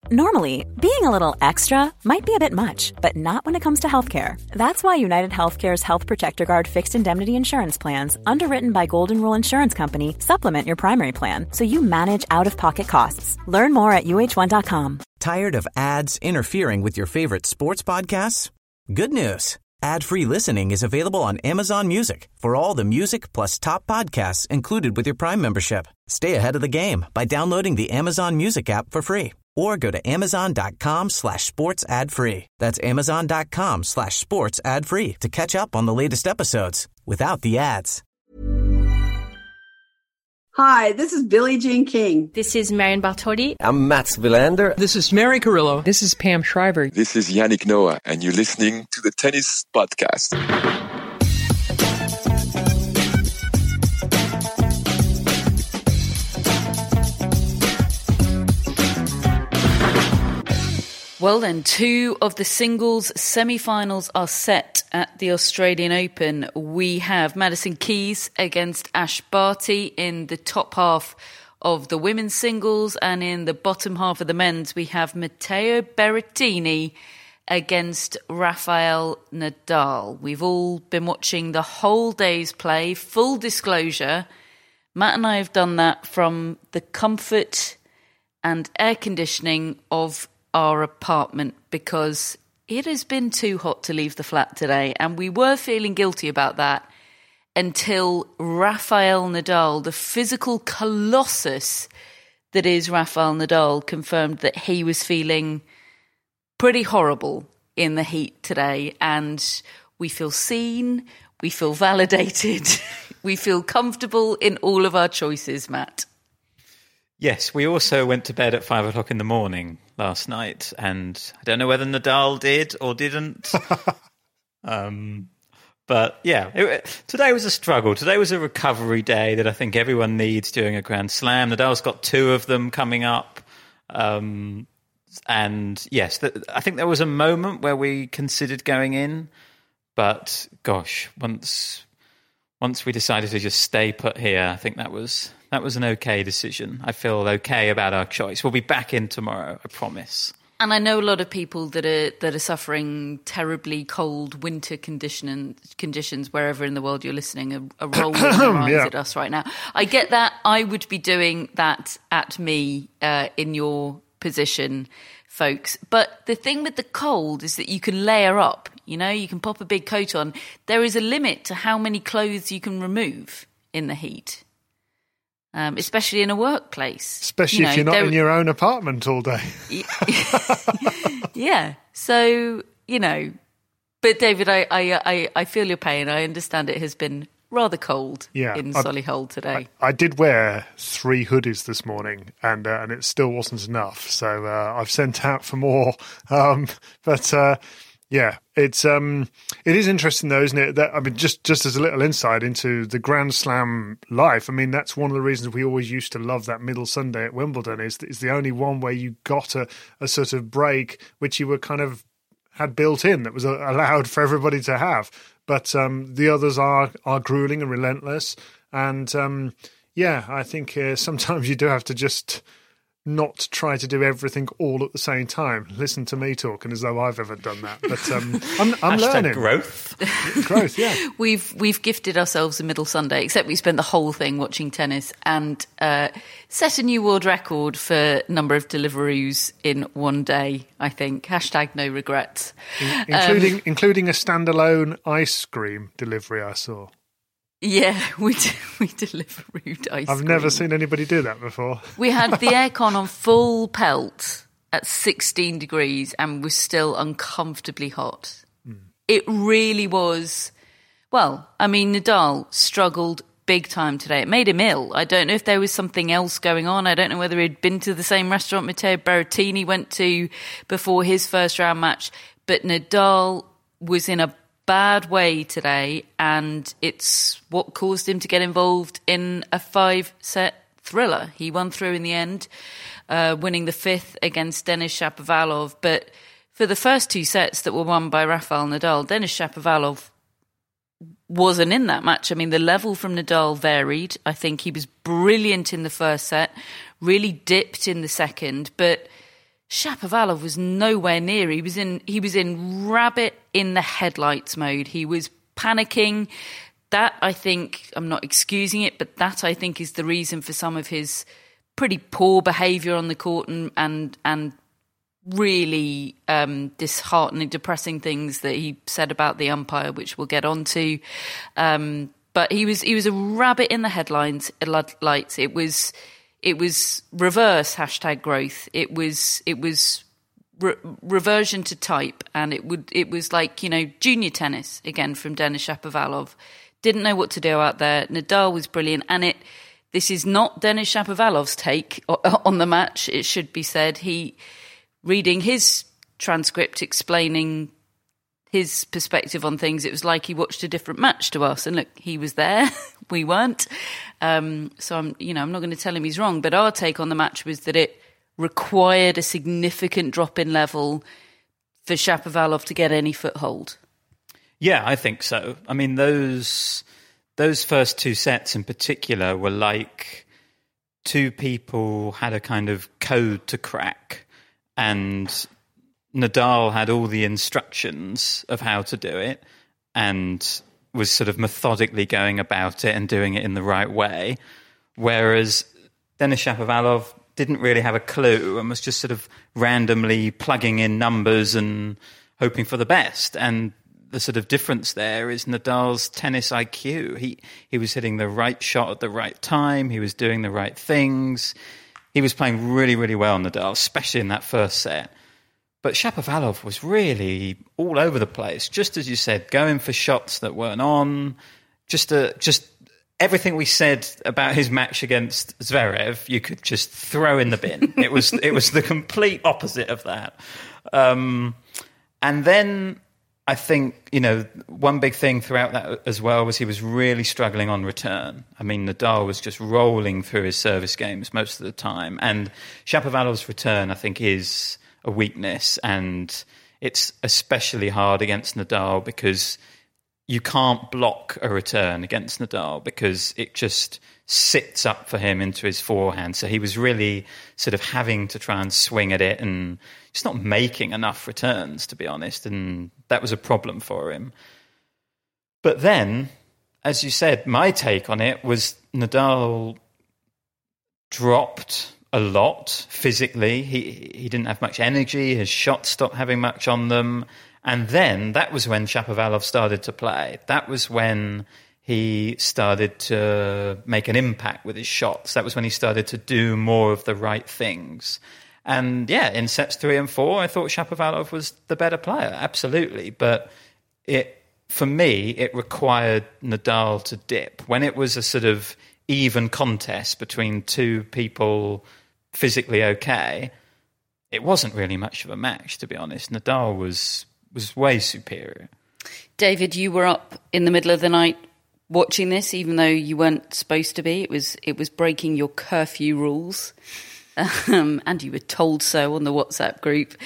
Normally, being a little extra might be a bit much, but not when it comes to healthcare. That's why United Healthcare's Health Protector Guard fixed indemnity insurance plans, underwritten by Golden Rule Insurance Company, supplement your primary plan so you manage out-of-pocket costs. Learn more at uh1.com. Tired of ads interfering with your favorite sports podcasts? Good news. Ad-free listening is available on Amazon Music for all the music plus top podcasts included with your Prime membership. Stay ahead of the game by downloading the Amazon Music app for free or go to amazon.com/sports ad free. That's amazon.com/sports ad free to catch up on the latest episodes without the ads. Hi, this is Billie Jean King. This is Marion Bartoli. I'm Mats Wilander. This is Mary Carrillo. This is Pam Shriver. This is Yannick Noah, and you're listening to the Tennis Podcast. Well then, two of the singles semi-finals are set at the Australian Open. We have Madison Keys against Ash Barty in the top half of the women's singles, and in the bottom half of the men's we have Matteo Berrettini against Rafael Nadal. We've all been watching the whole day's play. Full disclosure, Matt and I have done that from the comfort and air conditioning of our apartment because it has been too hot to leave the flat today, and we were feeling guilty about that until Rafael Nadal, the physical colossus that is Rafael Nadal, confirmed that he was feeling pretty horrible in the heat today, and we feel seen, we feel validated, we feel comfortable in all of our choices, Matt. Yes, we also went to bed at 5 o'clock in the morning last night, and I don't know whether Nadal did or didn't. But yeah, today was a struggle. Today was a recovery day that I think everyone needs during a Grand Slam. Nadal's got two of them coming up. And yes, I think there was a moment where we considered going in, but gosh, once we decided to just stay put here, I think that was an okay decision. I feel okay about our choice. We'll be back in tomorrow, I promise. And I know a lot of people that are suffering terribly cold winter conditions wherever in the world you're listening are rolling their eyes at us right now. I get that. I would be doing that at me in your position, folks. But the thing with the cold is that you can layer up. You know, you can pop a big coat on. There is a limit to how many clothes you can remove in the heat. Especially in a workplace. Especially if you're not in your own apartment all day. Yeah. So, but David, I feel your pain. I understand it has been rather cold in Solihull today. I did wear 3 hoodies this morning, and it still wasn't enough. So I've sent out for more. Yeah, it is interesting though, isn't it? That, I mean, just as a little insight into the Grand Slam life. I mean, that's one of the reasons we always used to love that middle Sunday at Wimbledon. Is the only one where you got a sort of break which you were kind of had built in that was allowed for everybody to have. But the others are grueling and relentless. And I think sometimes you do have to just not try to do everything all at the same time. Listen to me talking as though I've ever done that. But I'm learning. Growth. Growth, yeah. We've gifted ourselves a middle Sunday, except we spent the whole thing watching tennis and set a new world record for number of Deliveroos in one day, I think. # no regrets. Including a standalone ice cream delivery I saw. Yeah, we Deliverooed ice cream. I've never seen anybody do that before. We had the aircon on full pelt at 16 degrees and was still uncomfortably hot. It really was. Well, I mean, Nadal struggled big time today. It made him ill. I don't know if there was something else going on. I don't know whether he'd been to the same restaurant Matteo Berrettini went to before his first round match, but Nadal was in a bad way today, and it's what caused him to get involved in a 5-set thriller. He won through in the end, winning the 5th against Denis Shapovalov. But for the first 2 sets that were won by Rafael Nadal, Denis Shapovalov wasn't in that match. I mean, the level from Nadal varied. I think he was brilliant in the first set, really dipped in the second, but Shapovalov was nowhere near. He was in rabbit in the headlights mode. He was panicking. That, I think, I'm not excusing it, but that, I think, is the reason for some of his pretty poor behaviour on the court and really disheartening, depressing things that he said about the umpire, which we'll get onto. But he was a rabbit in the headlights. It was reverse #growth. It was reversion to type, and it was like, junior tennis again from Denis Shapovalov. Didn't know what to do out there. Nadal was brilliant, and this is not Denis Shapovalov's take on the match. It should be said. Reading his transcript explaining his perspective on things, it was like he watched a different match to us. And look, he was there, we weren't. So I'm not going to tell him he's wrong. But our take on the match was that it required a significant drop in level for Shapovalov to get any foothold. Yeah, I think so. I mean, those first two sets in particular were like two people had a kind of code to crack, and Nadal had all the instructions of how to do it and was sort of methodically going about it and doing it in the right way, whereas Denis Shapovalov didn't really have a clue and was just sort of randomly plugging in numbers and hoping for the best. And the sort of difference there is Nadal's tennis IQ. He was hitting the right shot at the right time. He was doing the right things. He was playing really, really well, Nadal, especially in that first set. But Shapovalov was really all over the place, just as you said, going for shots that weren't on. Just everything we said about his match against Zverev, you could just throw in the bin. It was the complete opposite of that. And then I think, one big thing throughout that as well was he was really struggling on return. I mean, Nadal was just rolling through his service games most of the time. And Shapovalov's return, I think, is a weakness. And it's especially hard against Nadal because you can't block a return against Nadal because it just sits up for him into his forehand. So he was really sort of having to try and swing at it and just not making enough returns, to be honest. And that was a problem for him. But then, as you said, my take on it was Nadal dropped a lot physically. He didn't have much energy. His shots stopped having much on them. And then that was when Shapovalov started to play. That was when he started to make an impact with his shots. That was when he started to do more of the right things. And yeah, in sets 3 and 4, I thought Shapovalov was the better player, absolutely. But for me, it required Nadal to dip. When it was a sort of even contest between two people physically okay, it wasn't really much of a match, to be honest. Nadal was way superior. David, you were up in the middle of the night watching this, even though you weren't supposed to be. It was breaking your curfew rules, and you were told so on the WhatsApp group.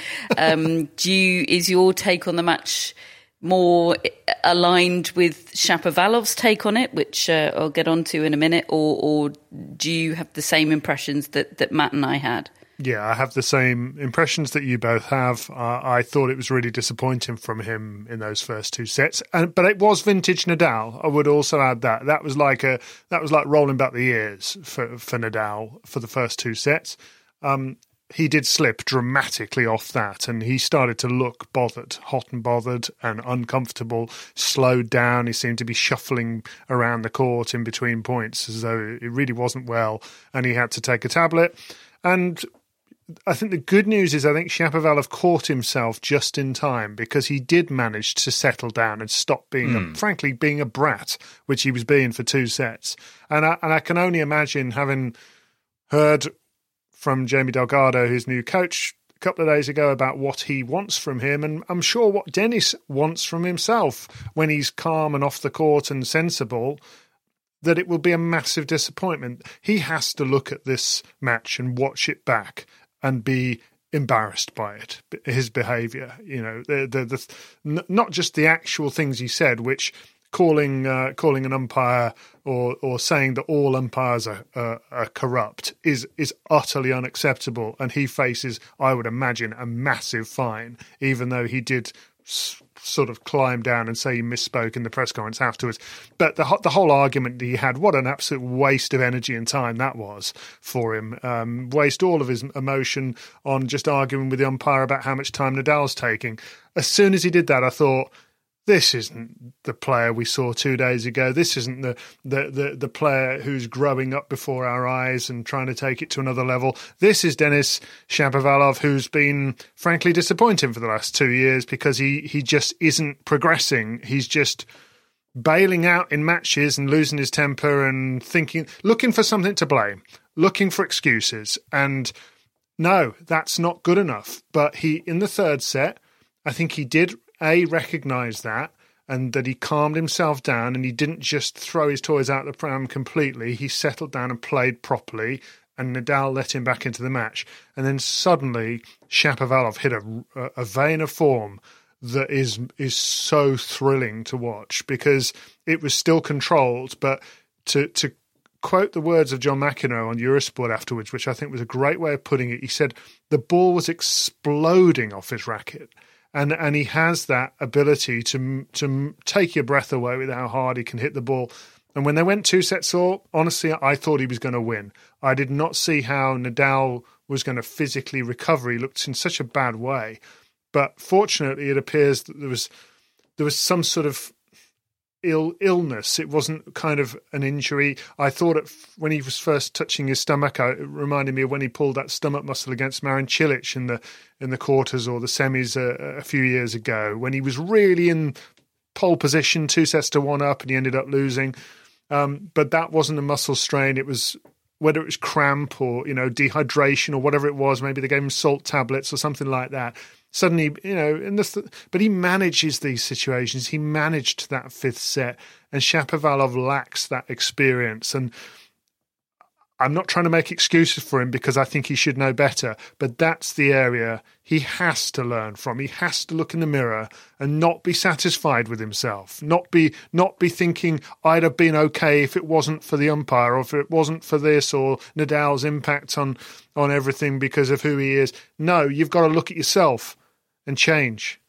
Is your take on the match more aligned with Shapovalov's take on it, which I'll get onto in a minute, or do you have the same impressions that Matt and I had? Yeah, I have the same impressions that you both have. I thought it was really disappointing from him in those first two sets, but it was vintage Nadal. I would also add that was like rolling back the years for Nadal for the first two sets. He did slip dramatically off that, and he started to look bothered, hot and bothered and uncomfortable, slowed down. He seemed to be shuffling around the court in between points as though it really wasn't well, and he had to take a tablet. And I think the good news is I think Shapovalov caught himself just in time because he did manage to settle down and stop being, frankly, being a brat, which he was being for two sets. And I can only imagine, having heard from Jamie Delgado, his new coach, a couple of days ago about what he wants from him, and I'm sure what Denis wants from himself when he's calm and off the court and sensible, that it will be a massive disappointment. He has to look at this match and watch it back and be embarrassed by it, his behaviour. Not just the actual things he said, which calling an umpire or saying that all umpires are corrupt is utterly unacceptable, and he faces, I would imagine, a massive fine, even though he did sort of climb down and say he misspoke in the press conference afterwards. But the whole argument he had, what an absolute waste of energy and time that was for him. Waste all of his emotion on just arguing with the umpire about how much time Nadal's taking. As soon as he did that, I thought, this isn't the player we saw 2 days ago. This isn't the player who's growing up before our eyes and trying to take it to another level. This is Denis Shapovalov, who's been frankly disappointing for the last 2 years because he just isn't progressing. He's just bailing out in matches and losing his temper and looking for something to blame, looking for excuses. And no, that's not good enough. But in the third set, I think he did recognise that, and that he calmed himself down and he didn't just throw his toys out the pram completely. He settled down and played properly, and Nadal let him back into the match. And then suddenly Shapovalov hit a vein of form that is so thrilling to watch, because it was still controlled. But to quote the words of John McEnroe on Eurosport afterwards, which I think was a great way of putting it, he said the ball was exploding off his racket. And he has that ability to take your breath away with how hard he can hit the ball. And when they went 2 sets all, honestly, I thought he was going to win. I did not see how Nadal was going to physically recover. He looked in such a bad way. But fortunately, it appears that there was some sort of illness. It wasn't kind of an injury. I thought when he was first touching his stomach, it reminded me of when he pulled that stomach muscle against Marin Cilic in the quarters or the semis a few years ago, when he was really in pole position, 2-1 up, and he ended up losing. But that wasn't a muscle strain. It was, whether it was cramp or dehydration or whatever it was. Maybe they gave him salt tablets or something like that. Suddenly, but he manages these situations. He managed that fifth set, and Shapovalov lacks that experience. And I'm not trying to make excuses for him, because I think he should know better, but that's the area he has to learn from. He has to look in the mirror and not be satisfied with himself, not be thinking I'd have been okay if it wasn't for the umpire, or if it wasn't for this, or Nadal's impact on everything because of who he is. No, you've got to look at yourself and change.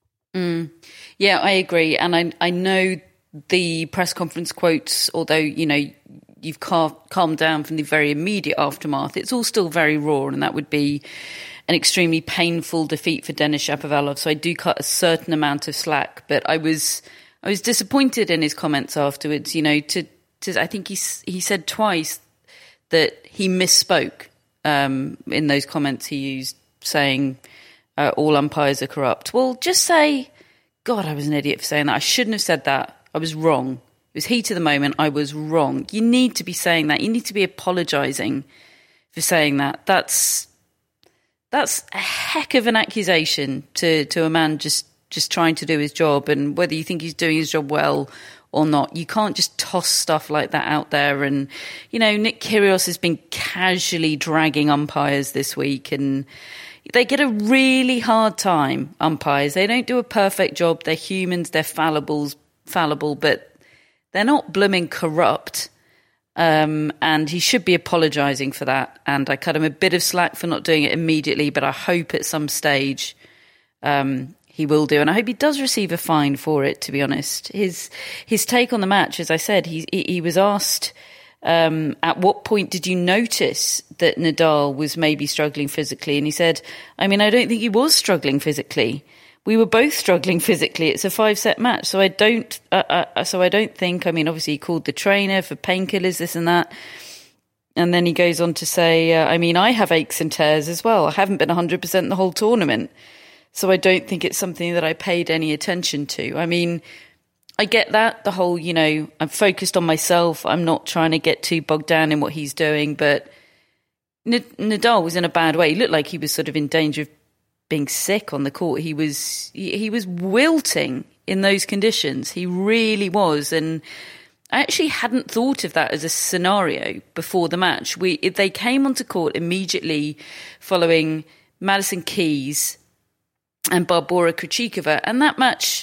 Yeah, I agree. And I know the press conference quotes, although, you've calmed down from the very immediate aftermath, it's all still very raw, and that would be an extremely painful defeat for Denis Shapovalov. So I do cut a certain amount of slack, but I was disappointed in his comments afterwards. I think he said twice that he misspoke in those comments he used, saying all umpires are corrupt. Well, just say, God, I was an idiot for saying that. I shouldn't have said that. I was wrong. It was heat of the moment. I was wrong. You need to be saying that. You need to be apologising for saying that. That's a heck of an accusation to a man just trying to do his job. And whether you think he's doing his job well or not, you can't just toss stuff like that out there. And, Nick Kyrgios has been casually dragging umpires this week, and they get a really hard time, umpires. They don't do a perfect job. They're humans. They're fallible, but they're not blooming corrupt, and he should be apologising for that. And I cut him a bit of slack for not doing it immediately, but I hope at some stage he will do. And I hope he does receive a fine for it, to be honest. His take on the match, as I said, he was asked, at what point did you notice that Nadal was maybe struggling physically? And he said, I don't think he was struggling physically. We were both struggling physically. It's a 5-set match, so I don't think. Obviously he called the trainer for painkillers, this and that, and then he goes on to say, I have aches and tears as well. I haven't been 100% the whole tournament, so I don't think it's something that I paid any attention to. I get that, the whole, I'm focused on myself. I'm not trying to get too bogged down in what he's doing, but Nadal was in a bad way. He looked like he was sort of in danger of being sick on the court. He was wilting in those conditions. He really was. And I actually hadn't thought of that as a scenario before the match. They came onto court immediately following Madison Keys and Barbora Krejcikova, and that match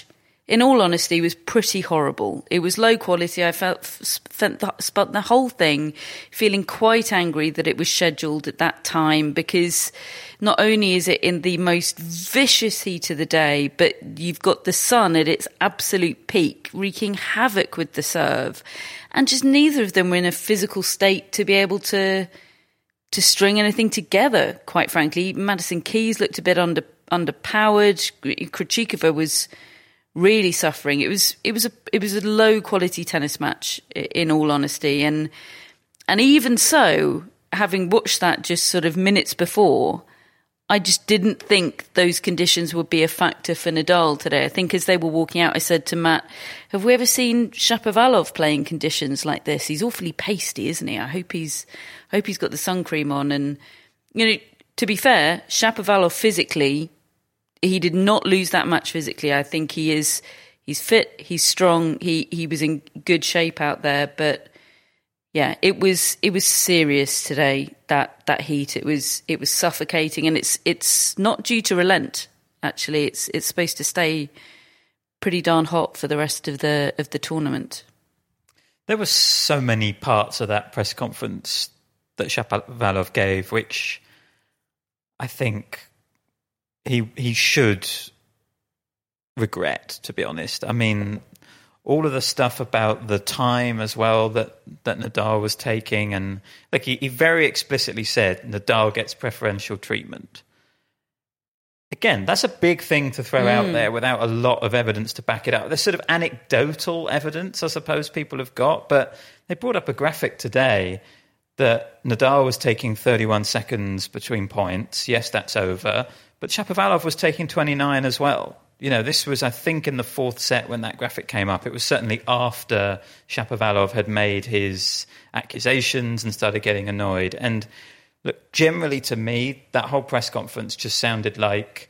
in all honesty, was pretty horrible. It was low quality. I spent the whole thing feeling quite angry that it was scheduled at that time, because not only is it in the most vicious heat of the day, but you've got the sun at its absolute peak, wreaking havoc with the serve. And just neither of them were in a physical state to be able to string anything together, quite frankly. Madison Keys looked a bit underpowered. Krejcikova was really suffering. It was a low quality tennis match, in all honesty, and even so, having watched that just sort of minutes before, I just didn't think those conditions would be a factor for Nadal today. I think as they were walking out, I said to Matt, have we ever seen Shapovalov play in conditions like this? He's awfully pasty, isn't he? I hope he's got the sun cream on. And, to be fair, Shapovalov physically, he did not lose that match physically. I think he's fit, he's strong, he was in good shape out there. But yeah, it was serious today, that heat. It was suffocating, and it's not due to relent. Actually, it's supposed to stay pretty darn hot for the rest of the tournament. There were so many parts of that press conference that Shapovalov gave, which I think he should regret, to be honest. I mean, all of the stuff about the time as well that Nadal was taking, and like he very explicitly said Nadal gets preferential treatment. Again, that's a big thing to throw out there without a lot of evidence to back it up. There's sort of anecdotal evidence, I suppose, people have got, but they brought up a graphic today that Nadal was taking 31 seconds between points. Yes, that's over. But Shapovalov was taking 29 as well. This was, I think, in the fourth set when that graphic came up. It was certainly after Shapovalov had made his accusations and started getting annoyed. And look, generally to me, that whole press conference just sounded like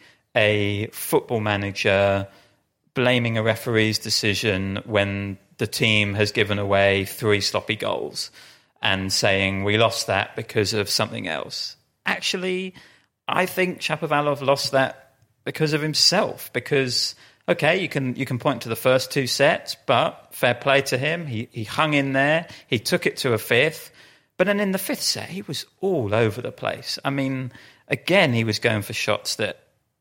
a football manager blaming a referee's decision when the team has given away 3 sloppy goals and saying, we lost that because of something else. Actually, I think Shapovalov lost that because of himself. Because, okay, you can point to the first 2 sets, but fair play to him. He hung in there. He took it to a 5th. But then in the 5th set, he was all over the place. I mean, again, he was going for shots that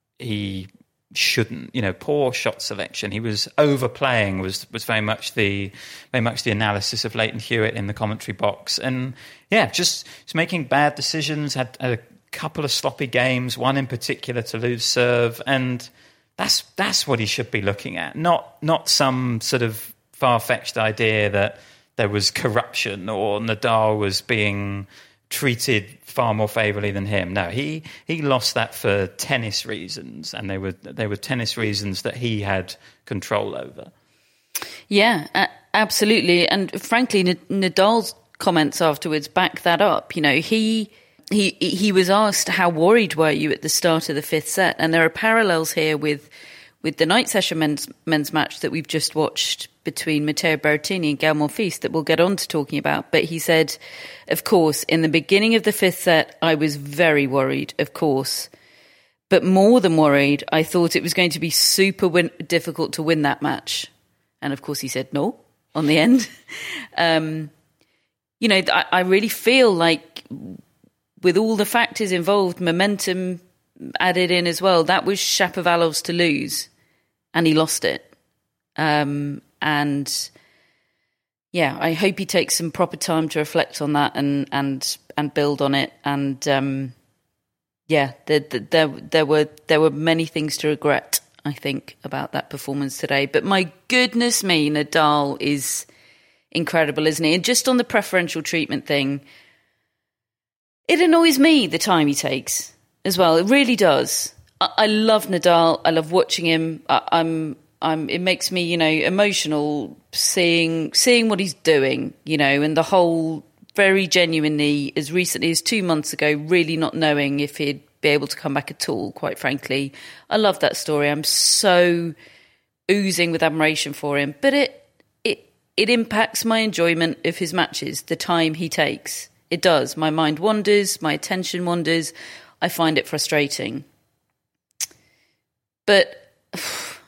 he shouldn't. Poor shot selection. He was overplaying. Was very much the analysis of Leighton Hewitt in the commentary box. And yeah, just making bad decisions. Had a couple of sloppy games. One in particular to lose serve, and that's what he should be looking at. Not some sort of far-fetched idea that there was corruption or Nadal was being treated far more favourably than him. No, he lost that for tennis reasons, and they were tennis reasons that he had control over. Yeah, absolutely. And frankly, Nadal's comments afterwards back that up. He was asked, how worried were you at the start of the 5th set? And there are parallels here with the night session men's match that we've just watched between Matteo Berrettini and Gael Monfils that we'll get on to talking about. But he said, of course, in the beginning of the 5th set, I was very worried, of course. But more than worried, I thought it was going to be super difficult to win that match. And of course he said no on the end. I really feel like with all the factors involved, momentum added in as well, that was Shapovalov's to lose, and he lost it. And yeah, I hope he takes some proper time to reflect on that and build on it. And yeah, there were many things to regret, I think, about that performance today. But my goodness me, Nadal is incredible, isn't he? And just on the preferential treatment thing, it annoys me the time he takes as well. It really does. I love Nadal. I love watching him. It makes me, emotional seeing what he's doing, and the whole very genuinely, as recently as 2 months ago, really not knowing if he'd be able to come back at all, quite frankly. I love that story. I'm so oozing with admiration for him. But it impacts my enjoyment of his matches, the time he takes. It does. My mind wanders, my attention wanders. I find it frustrating. But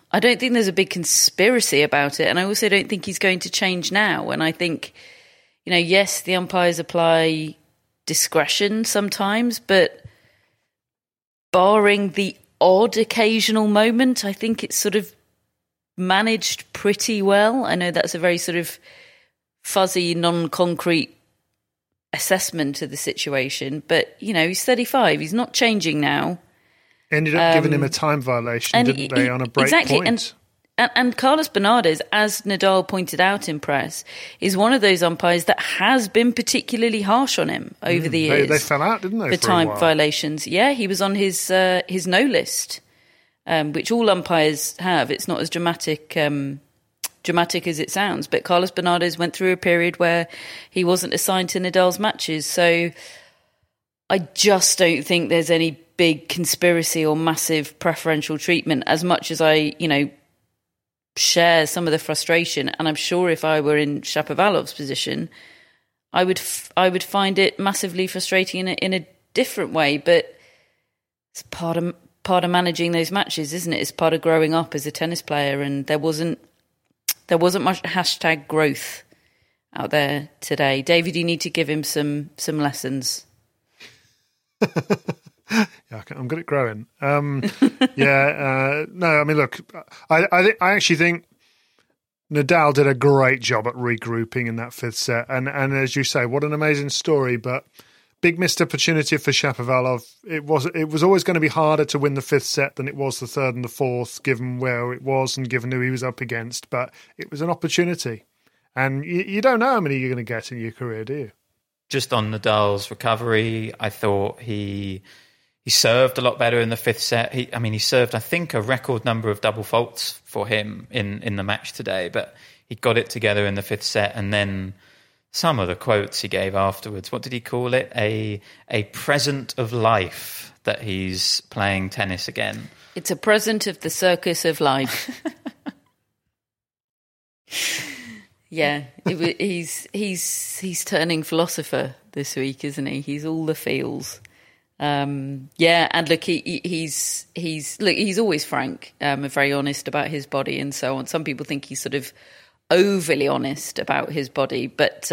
I don't think there's a big conspiracy about it. And I also don't think he's going to change now. And I think, yes, the umpires apply discretion sometimes, but barring the odd occasional moment, I think it's sort of managed pretty well. I know that's a very sort of fuzzy, non-concrete assessment of the situation, but he's 35. He's not changing now. Ended up giving him a time violation, didn't they, on a break point? And Carlos Bernardes, as Nadal pointed out in press, is one of those umpires that has been particularly harsh on him over the years. They fell out, didn't they? The time violations. Yeah, he was on his no list, which all umpires have. It's not as dramatic as it sounds. But Carlos Bernardes went through a period where he wasn't assigned to Nadal's matches. So I just don't think there's any big conspiracy or massive preferential treatment, as much as I, share some of the frustration. And I'm sure if I were in Shapovalov's position, I would find it massively frustrating in a different way. But it's part of managing those matches, isn't it? It's part of growing up as a tennis player. And there wasn't much hashtag growth out there today. David, you need to give him some lessons. Yeah, I'm good at growing. No, I mean, look, I actually think Nadal did a great job at regrouping in that fifth set, and as you say, what an amazing story. But big missed opportunity for Shapovalov. It was always going to be harder to win the fifth set than it was the third and the fourth, given where it was and given who he was up against. But it was an opportunity, and you don't know how many you're going to get in your career, do you? Just on Nadal's recovery, I thought he served a lot better in the fifth set. He served, I think, a record number of double faults for him in the match today, but he got it together in the fifth set. And then some of the quotes he gave afterwards, what did he call it? A present of life that he's playing tennis again. It's a present of the circus of life. Yeah, he's turning philosopher this week, isn't he? He's all the feels. And look, he's always frank, and very honest about his body and so on. Some people think he's sort of overly honest about his body, but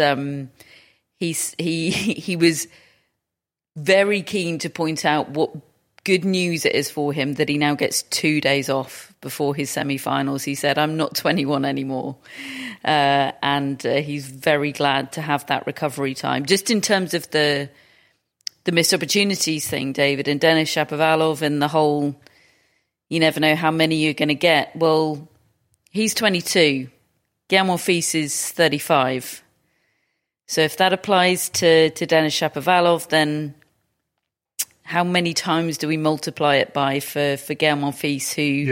he was very keen to point out what good news it is for him that he now gets 2 days off before his semi-finals. He said, "I'm not 21 anymore," and he's very glad to have that recovery time. Just in terms of the missed opportunities thing, David, and Denis Shapovalov and the whole, you never know how many you're going to get. Well, he's 22. Guillaume Monfils is 35. So if that applies to Denis Shapovalov, then how many times do we multiply it by for Guillaume Monfils,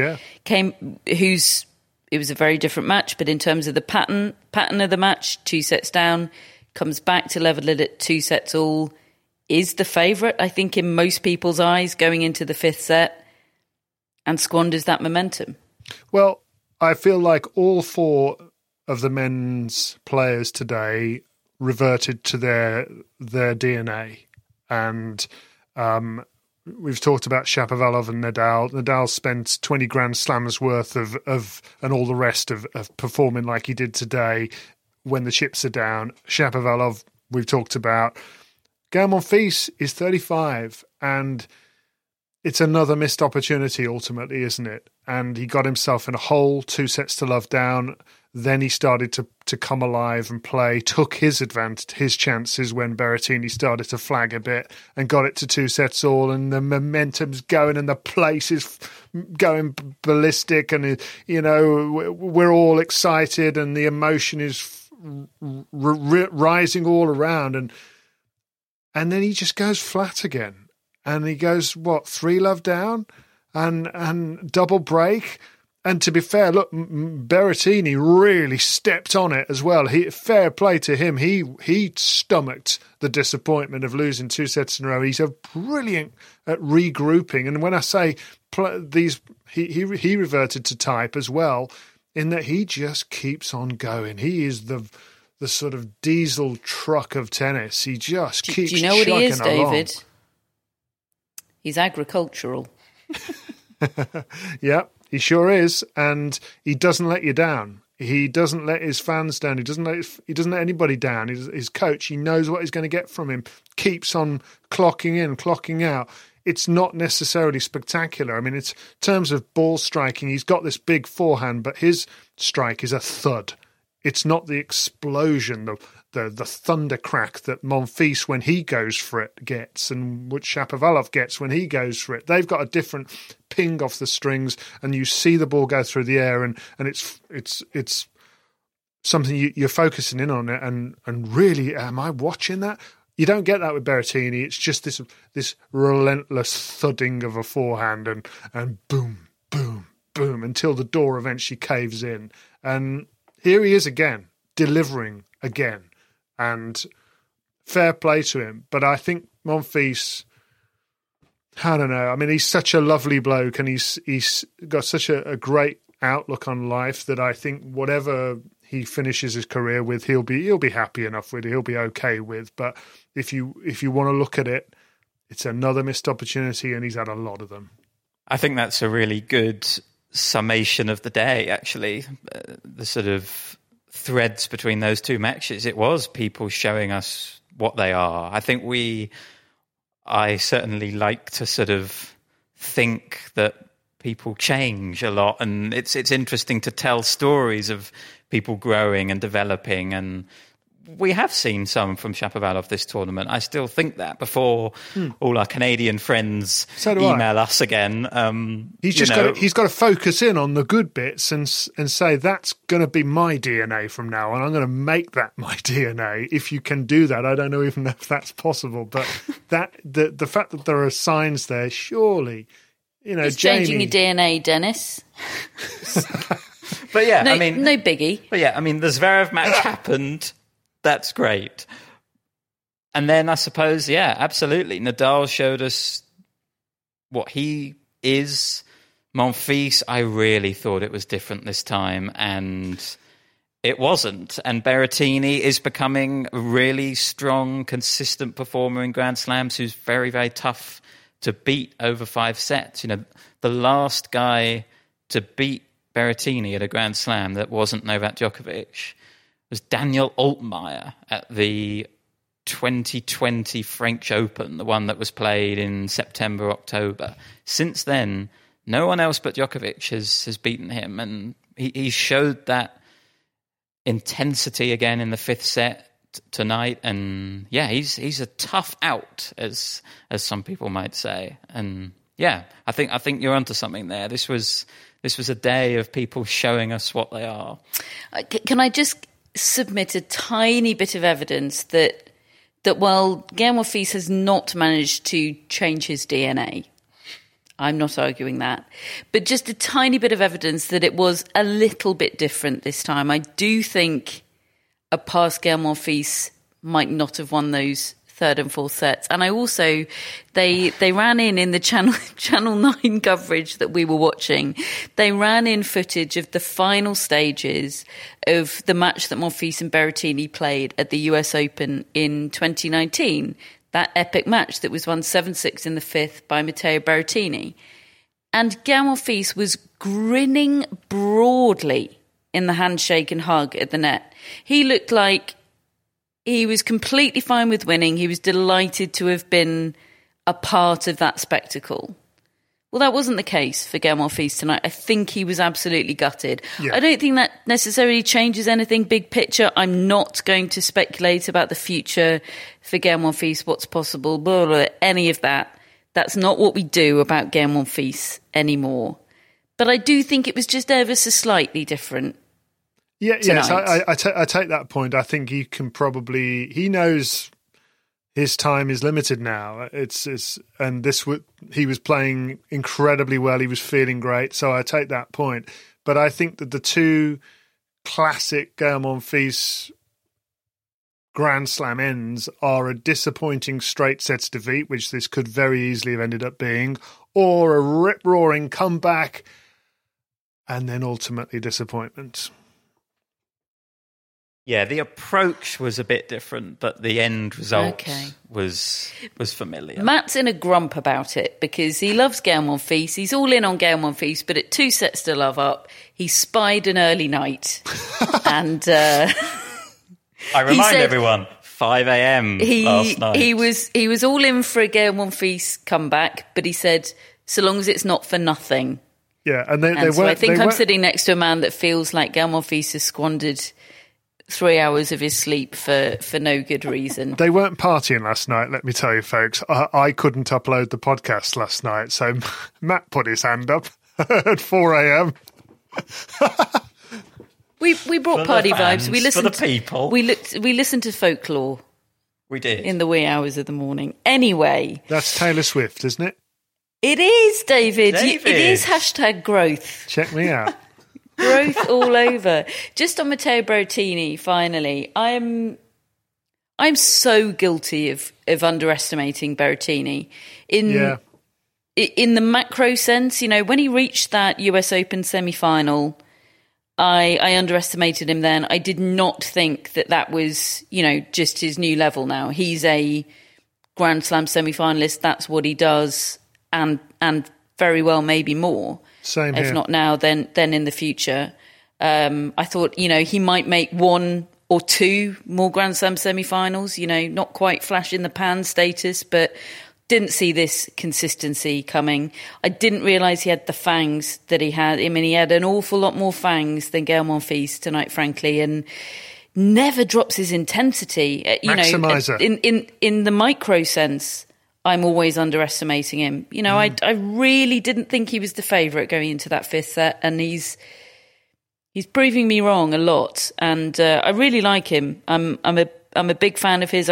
it was a very different match, but in terms of the pattern of the match, 2 sets down, comes back to level it at 2 sets all, is the favourite, I think, in most people's eyes going into the fifth set, and squanders that momentum. Well, I feel like all 4 of the men's players today reverted to their DNA. And we've talked about Shapovalov and Nadal. Nadal spent 20 Grand Slams worth of and all the rest of performing like he did today when the chips are down. Shapovalov, we've talked about. Guillaume Monfils is 35, and it's another missed opportunity ultimately, isn't it? And he got himself in a hole, 2 sets to love down. Then he started to come alive and play, took his chances when Berrettini started to flag a bit and got it to 2 sets all, and the momentum's going and the place is going ballistic, and, we're all excited and the emotion is rising all around, and then he just goes flat again. And he goes, 3 love down and double break. And to be fair, look, Berrettini really stepped on it as well. Fair play to him. He stomached the disappointment of losing 2 sets in a row. He's brilliant at regrouping. And when I say he reverted to type as well, in that he just keeps on going. He is the sort of diesel truck of tennis. He just keeps chugging along. Do you know what he is, David? He's agricultural. Yeah, he sure is, and he doesn't let you down. He doesn't let his fans down. He doesn't let anybody down. His coach, he knows what he's going to get from him. Keeps on clocking in, clocking out. It's not necessarily spectacular. I mean, it's in terms of ball striking, he's got this big forehand, but his strike is a thud. It's not the explosion, the thunder crack that Monfils, when he goes for it, gets, and what Shapovalov gets when he goes for it. They've got a different ping off the strings, and you see the ball go through the air, and it's something you're focusing in on it, and really, am I watching that? You don't get that with Berrettini. It's just this relentless thudding of a forehand, and boom, boom, boom, until the door eventually caves in. And here he is again, delivering again. And fair play to him. But I think Monfils, I don't know. I mean, he's such a lovely bloke, and he's got such a great outlook on life that I think whatever he finishes his career with, he'll be happy enough with. He'll be okay with. But if you want to look at it, it's another missed opportunity, and he's had a lot of them. I think that's a really good summation of the day, actually. The sort of threads between those two matches. It was people showing us what they are. I think I certainly like to sort of think that people change a lot, and it's interesting to tell stories of people growing and developing, and we have seen some from Shapovalov this tournament. I still think that before all our Canadian friends email us again. He's got to focus in on the good bits and say that's going to be my DNA from now on. I'm going to make that my DNA. If you can do that, I don't know even if that's possible, but that the fact that there are signs there, surely, it's changing your DNA, Dennis. But yeah, no biggie. But yeah, I mean, the Zverev match happened. That's great. And then I suppose, yeah, absolutely. Nadal showed us what he is. Monfils, I really thought it was different this time, and it wasn't. And Berrettini is becoming a really strong, consistent performer in Grand Slams who's very, very tough to beat over 5 sets. The last guy to beat Berrettini at a Grand Slam that wasn't Novak Djokovic was Daniel Altmaier at the 2020 French Open, the one that was played in September, October. Since then, no one else but Djokovic has beaten him, and he showed that intensity again in the 5th set tonight. And yeah, he's a tough out, as some people might say. And yeah, I think you're onto something there. This was a day of people showing us what they are. Can I just submit a tiny bit of evidence that while Gael Monfils has not managed to change his DNA, I'm not arguing that, but just a tiny bit of evidence that it was a little bit different this time. I do think a past Gael Monfils might not have won those 3rd and 4th sets. And I also, they ran in the Channel 9 coverage that we were watching, they ran in footage of the final stages of the match that Monfils and Berrettini played at the US Open in 2019, that epic match that was won 7-6 in the 5th by Matteo Berrettini. And Gael Monfils was grinning broadly in the handshake and hug at the net. He looked like he was completely fine with winning. He was delighted to have been a part of that spectacle. Well, that wasn't the case for Gael Monfils tonight. I think he was absolutely gutted. Yeah. I don't think that necessarily changes anything big picture. I'm not going to speculate about the future for Gael Monfils, what's possible, blah, blah, any of that. That's not what we do about Gael Monfils anymore. But I do think it was just ever so slightly different. Yeah, yes, I take that point. I think he knows his time is limited now. He was playing incredibly well. He was feeling great. So I take that point. But I think that the two classic Gael Monfils Grand Slam ends are a disappointing straight sets defeat, which this could very easily have ended up being, or a rip-roaring comeback, and then ultimately disappointment. Yeah, the approach was a bit different, but the end result was familiar. Matt's in a grump about it because he loves Gael Monfils. He's all in on Gael Monfils, but at 2 sets to love up, he spied an early night. And I remind everyone, 5 a.m. last night. He was all in for a Gael Monfils comeback, but he said, so long as it's not for nothing. Yeah, and they so I think I'm weren't... sitting next to a man that feels like Gael Monfils has squandered 3 hours of his sleep for no good reason. They weren't partying last night, let me tell you, folks. I couldn't upload the podcast last night, so Matt put his hand up at 4 a.m. We brought For party the fans, vibes. We listened for the people. We listened to folklore. We did in the wee hours of the morning. Anyway, that's Taylor Swift, isn't it? It is, David. It is #growth. Check me out. Growth all over. Just on Matteo Berrettini, finally, I'm so guilty of underestimating Berrettini in the macro sense. You know, when he reached that US Open semi-final, I underestimated him then. I did not think that was, you know, just his new level now. He's a Grand Slam semi-finalist. That's what he does, and very well maybe more. Same here. If not now, then in the future. I thought, you know, he might make 1 or 2 more Grand Slam semi-finals, you know, not quite flash in the pan status, but didn't see this consistency coming. I didn't realise he had the fangs that he had. I mean, he had an awful lot more fangs than Gael Monfils tonight, frankly, and never drops his intensity. Maximizer. You know, in the micro sense, I'm always underestimating him. You know, I really didn't think he was the favourite going into that 5th set, and he's proving me wrong a lot. And I really like him. I'm a big fan of his.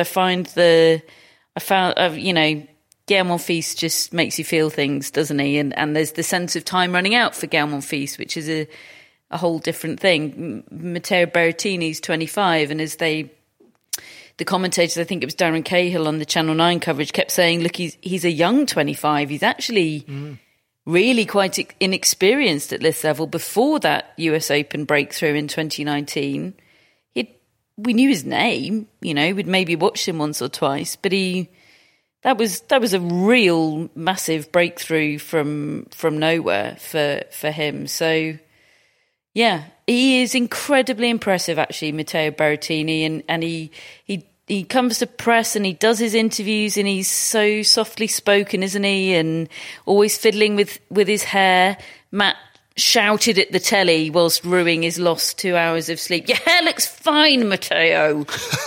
You know, Gael Monfils just makes you feel things, doesn't he? And there's the sense of time running out for Gael Monfils, which is a whole different thing. Matteo Berrettini's 25, and the commentators, I think it was Darren Cahill on the Channel 9 coverage, kept saying, look, he's a young 25. He's actually really quite inexperienced at this level. Before that US Open breakthrough in 2019, we knew his name, you know, we'd maybe watched him once or twice, but that was a real massive breakthrough from nowhere for him. So, yeah, he is incredibly impressive, actually, Matteo Berrettini, and he comes to press and he does his interviews and he's so softly spoken, isn't he? And always fiddling with his hair. Matt shouted at the telly whilst ruining his lost 2 hours of sleep. Your hair looks fine, Matteo.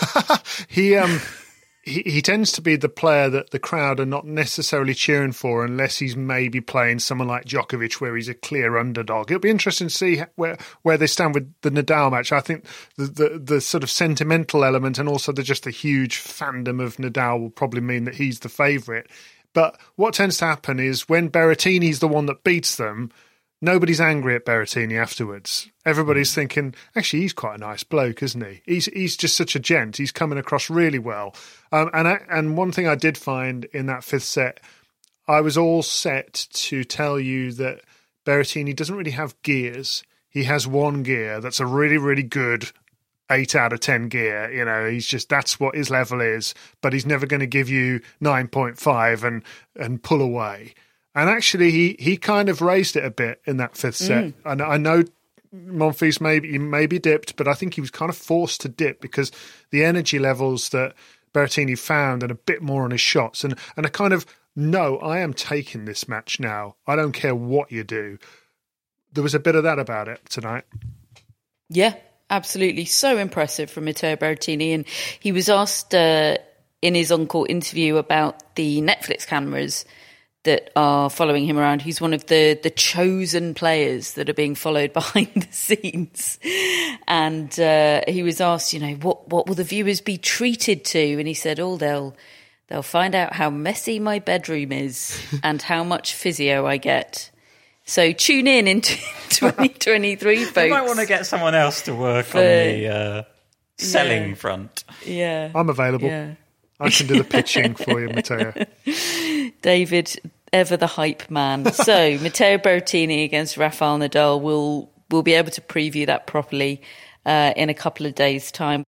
He tends to be the player that the crowd are not necessarily cheering for unless he's maybe playing someone like Djokovic, where he's a clear underdog. It'll be interesting to see where they stand with the Nadal match. I think the sort of sentimental element and also just the huge fandom of Nadal will probably mean that he's the favourite. But what tends to happen is when Berrettini's the one that beats them, nobody's angry at Berrettini afterwards. Everybody's thinking, actually, he's quite a nice bloke, isn't he? He's just such a gent. He's coming across really well. And one thing I did find in that 5th set, I was all set to tell you that Berrettini doesn't really have gears. He has one gear that's a really, really good 8 out of 10 gear. You know, that's what his level is, but he's never going to give you 9.5 and pull away. And actually, he kind of raised it a bit in that 5th set. And I know Monfils maybe dipped, but I think he was kind of forced to dip because the energy levels that Berrettini found and a bit more on his shots. And I kind of, no, I am taking this match now. I don't care what you do. There was a bit of that about it tonight. Yeah, absolutely. So impressive from Matteo Berrettini. And he was asked in his on-court interview about the Netflix cameras that are following him around. He's one of the chosen players that are being followed behind the scenes. And he was asked, you know, what will the viewers be treated to? And he said, they'll find out how messy my bedroom is and how much physio I get. So tune in 2023, folks. You might want to get someone else to work on the selling front. Yeah. I'm available. Yeah. I can do the pitching for you, Matteo. David, ever the hype man. So, Matteo Berrettini against Rafael Nadal, we'll be able to preview that properly in a couple of days' time.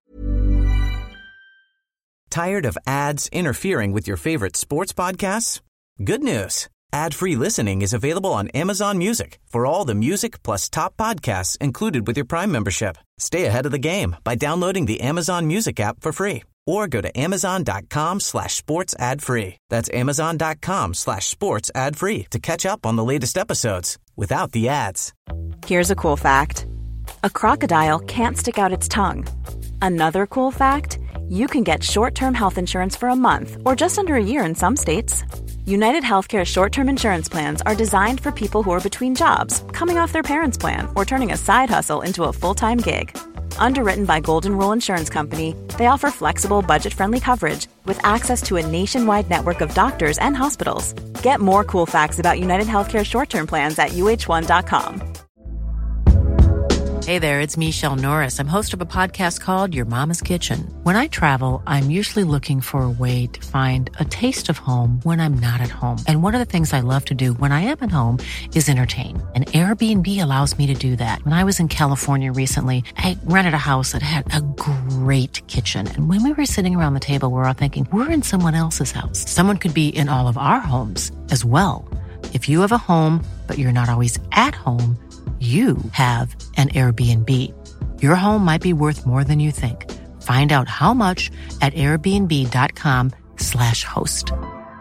Tired of ads interfering with your favorite sports podcasts? Good news. Ad-free listening is available on Amazon Music for all the music plus top podcasts included with your Prime membership. Stay ahead of the game by downloading the Amazon Music app for free or go to amazon.com/sports ad free. That's amazon.com/sports ad free to catch up on the latest episodes without the ads. Here's a cool fact. A crocodile can't stick out its tongue. Another cool fact, you can get short-term health insurance for a month or just under a year in some states. United Healthcare short-term insurance plans are designed for people who are between jobs, coming off their parents' plan, or turning a side hustle into a full-time gig. Underwritten by Golden Rule Insurance Company, they offer flexible, budget-friendly coverage with access to a nationwide network of doctors and hospitals. Get more cool facts about United Healthcare short-term plans at uh1.com. Hey there, it's Michelle Norris. I'm host of a podcast called Your Mama's Kitchen. When I travel, I'm usually looking for a way to find a taste of home when I'm not at home. And one of the things I love to do when I am at home is entertain. And Airbnb allows me to do that. When I was in California recently, I rented a house that had a great kitchen. And when we were sitting around the table, we were all thinking, we're in someone else's house. Someone could be in all of our homes as well. If you have a home, but you're not always at home, you have an Airbnb. Your home might be worth more than you think. Find out how much at airbnb.com/host.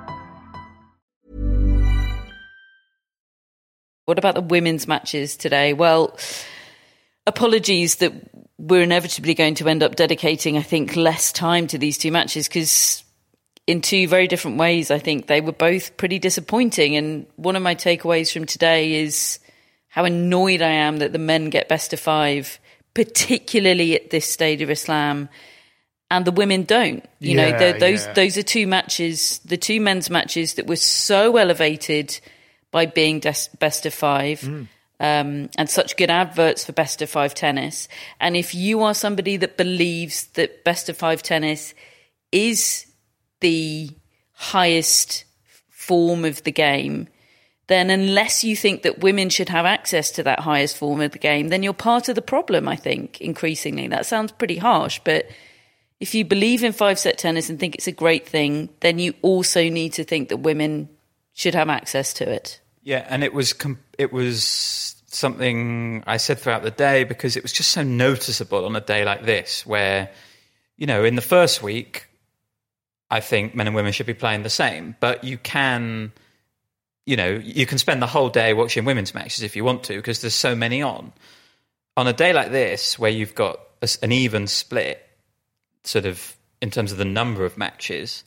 What about the women's matches today? Well, apologies that we're inevitably going to end up dedicating, I think, less time to these two matches because in two very different ways, I think they were both pretty disappointing. And one of my takeaways from today is how annoyed I am that the men get best of five, particularly at this stage of Islam, and the women don't. Those are two matches, the two men's matches that were so elevated by being best of five, and such good adverts for best of five tennis. And if you are somebody that believes that best of five tennis is the highest form of the game, then unless you think that women should have access to that highest form of the game, then you're part of the problem, I think, increasingly. That sounds pretty harsh, but if you believe in five-set tennis and think it's a great thing, then you also need to think that women should have access to it. Yeah, and it was something I said throughout the day because it was just so noticeable on a day like this where, in the first week, I think men and women should be playing the same, but you can spend the whole day watching women's matches if you want to, because there's so many on. On a day like this, where you've got an even split, sort of, in terms of the number of matches,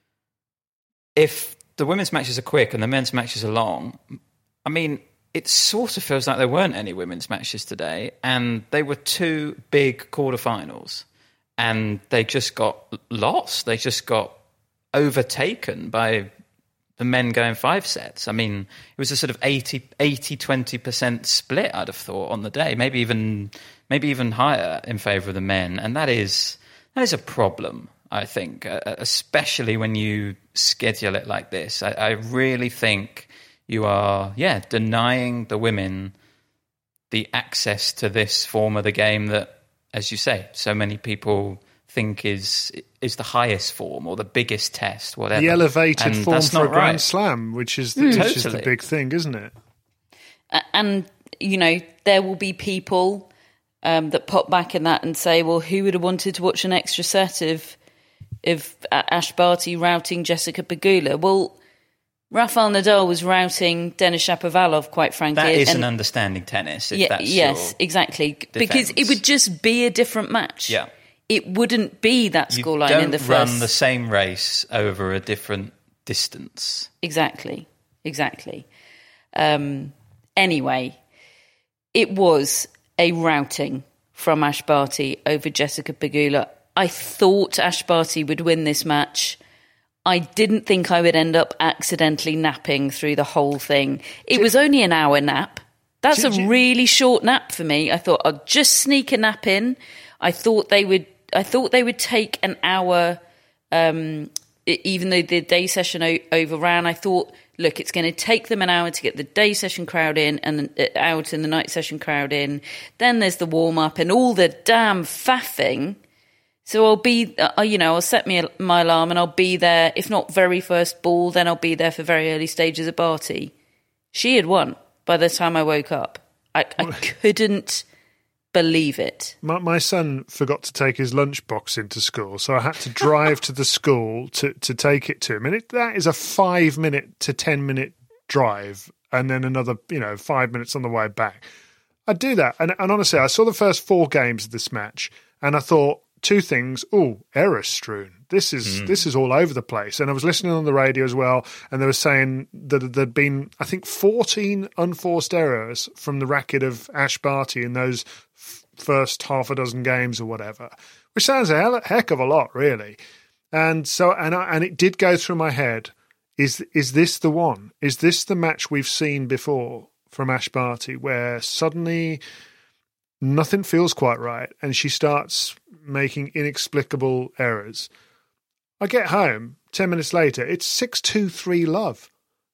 if the women's matches are quick and the men's matches are long, I mean, it sort of feels like there weren't any women's matches today, and they were two big quarterfinals, and they just got lost. They just got overtaken by the men going 5 sets. I mean, it was a sort of 80-20% split, I'd have thought, on the day, maybe even higher in favour of the men. And that is a problem, I think, especially when you schedule it like this. I really think you are, denying the women the access to this form of the game that, as you say, so many people think is the highest form or the biggest test, whatever. The elevated and form for a Grand right. Slam, which is the big thing, isn't it? And, there will be people that pop back in that and say, well, who would have wanted to watch an extra set of Ash Barty routing Jessica Pegula? Well, Rafael Nadal was routing Denis Shapovalov, quite frankly. That is an understanding tennis, if that's yes, exactly. Defense. Because it would just be a different match. Yeah. It wouldn't be that scoreline in the first. You don't run the same race over a different distance. Exactly. Anyway, it was a routing from Ash Barty over Jessica Pegula. I thought Ash Barty would win this match. I didn't think I would end up accidentally napping through the whole thing. It was only an hour nap. That's a really short nap for me. I thought I'll just sneak a nap in. I thought they would take an hour, even though the day session overran. I thought look, it's going to take them an hour to get the day session crowd in and out and the night session crowd in. Then there's the warm-up and all the damn faffing. So I'll be, I'll set my alarm and I'll be there, if not very first ball, then I'll be there for very early stages of Barty. She had won by the time I woke up. I couldn't believe it. My son forgot to take his lunchbox into school, so I had to drive to the school to take it to him. And that is a 5-minute to 10-minute drive and then another, 5 minutes on the way back. I'd do that. And honestly, I saw the first 4 games of this match and I thought, 2 things. Error strewn. This is all over the place. And I was listening on the radio as well, and they were saying that there'd been, I think, 14 unforced errors from the racket of Ash Barty in those first half a dozen games or whatever, which sounds a heck of a lot, really. And so, and it did go through my head: is this the one? Is this the match we've seen before from Ash Barty, where suddenly nothing feels quite right, and she starts making inexplicable errors? I get home 10 minutes later, it's 6-2-3 love,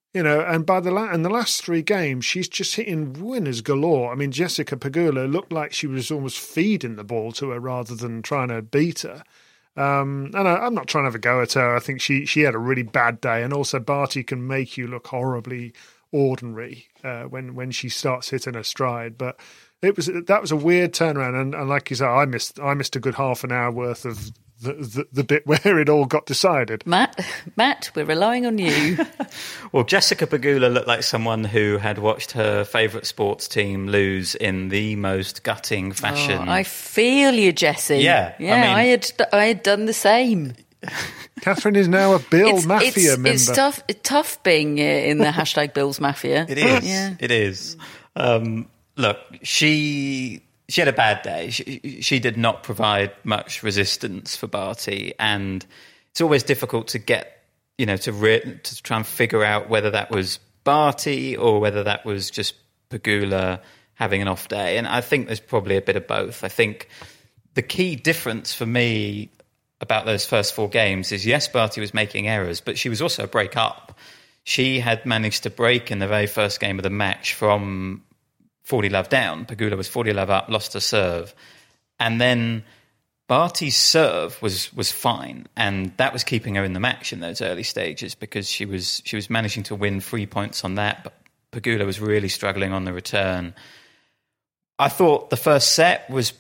and by the last 3 games, she's just hitting winners galore. I mean, Jessica Pegula looked like she was almost feeding the ball to her rather than trying to beat her. And I'm not trying to have a go at her. I think she had a really bad day, and also Barty can make you look horribly ordinary when she starts hitting her stride, but. That was a weird turnaround, and like you say, I missed a good half an hour worth of the bit where it all got decided. Matt, we're relying on you. Well, Jessica Pegula looked like someone who had watched her favourite sports team lose in the most gutting fashion. Oh, I feel you, Jessie. Yeah, I had done the same. Catherine is now a Bill Mafia member. It's tough being in the hashtag Bills Mafia. It is. Yeah. It is. Look, she had a bad day. She did not provide much resistance for Barty, and it's always difficult to get, to try and figure out whether that was Barty or whether that was just Pegula having an off day. And I think there's probably a bit of both. I think the key difference for me about those first 4 games is, yes, Barty was making errors, but she was also a break up. She had managed to break in the very first game of the match from 40 love down. Pegula was 40 love up, lost her serve. And then Barty's serve was fine, and that was keeping her in the match in those early stages because she was managing to win 3 points on that, but Pegula was really struggling on the return. I thought the first set was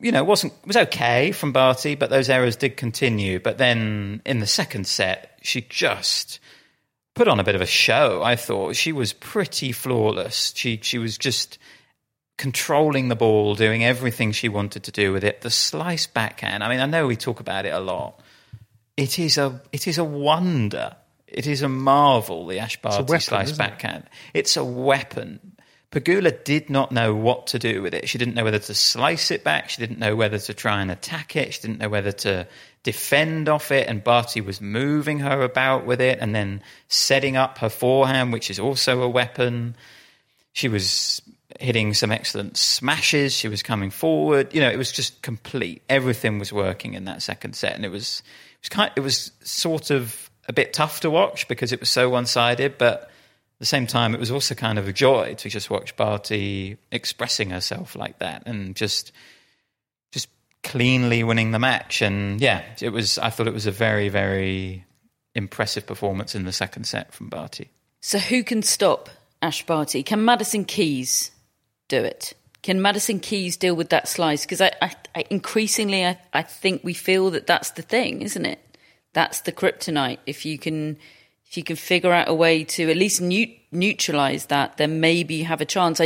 okay from Barty, but those errors did continue. But then in the second set, she just put on a bit of a show. I thought she was pretty flawless. She was just controlling the ball, doing everything she wanted to do with it. The slice backhand, I mean, I know we talk about it a lot. It is a wonder. It is a marvel, the Ash Barty slice backhand. It's a weapon. Pegula did not know what to do with it. She didn't know whether to slice it back. She didn't know whether to try and attack it. She didn't know whether to defend off it. And Barty was moving her about with it and then setting up her forehand, which is also a weapon. She was hitting some excellent smashes. She was coming forward. It was just complete. Everything was working in that second set. And it was sort of a bit tough to watch because it was so one-sided, but at the same time, it was also kind of a joy to just watch Barty expressing herself like that and just cleanly winning the match. And yeah, I thought it was a very, very impressive performance in the second set from Barty. So who can stop Ash Barty? Can Madison Keys do it? Can Madison Keys deal with that slice? Because I increasingly think we feel that that's the thing, isn't it? That's the kryptonite. If you can figure out a way to at least neutralise that, then maybe you have a chance.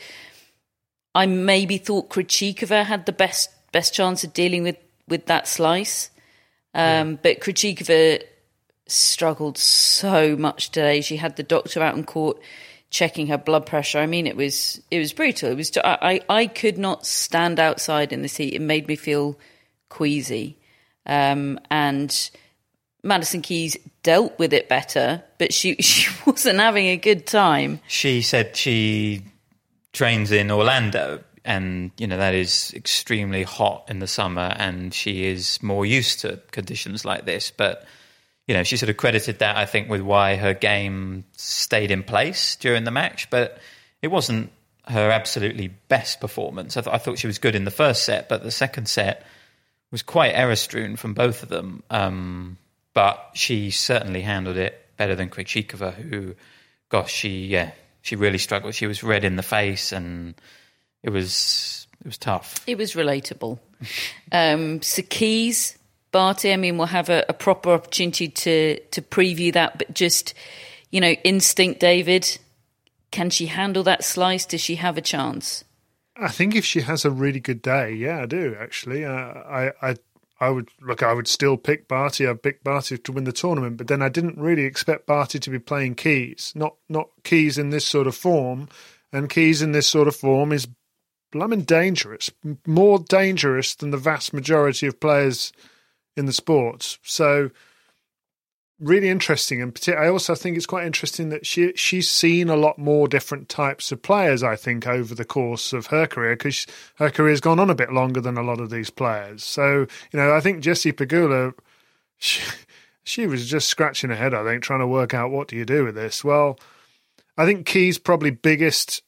I maybe thought Krejcikova had the best chance of dealing with that slice. But Krejcikova struggled so much today. She had the doctor out on court checking her blood pressure. I mean, it was brutal. I could not stand outside in this heat. It made me feel queasy. And Madison Keys dealt with it better, but she wasn't having a good time. She said she trains in Orlando, and that is extremely hot in the summer, and she is more used to conditions like this. But she sort of credited that, I think, with why her game stayed in place during the match. But it wasn't her absolutely best performance. I thought she was good in the first set, but the second set was quite error-strewn from both of them. But she certainly handled it better than Krejcikova, who, gosh, she really struggled. She was red in the face, and it was tough. It was relatable. Keys, Barty, I mean, we'll have a proper opportunity to preview that, but just, instinct, David, can she handle that slice? Does she have a chance? I think if she has a really good day, yeah, I do, actually. I would still pick Barty. I'd pick Barty to win the tournament, but then I didn't really expect Barty to be playing Keys, not Keys in this sort of form, and Keys in this sort of form is blooming dangerous, more dangerous than the vast majority of players in the sport. So really interesting. And I also think it's quite interesting that she's seen a lot more different types of players, I think, over the course of her career, because her career's gone on a bit longer than a lot of these players. So, I think Jessie Pegula, she was just scratching her head, I think, trying to work out what do you do with this. Well, I think Key's probably biggest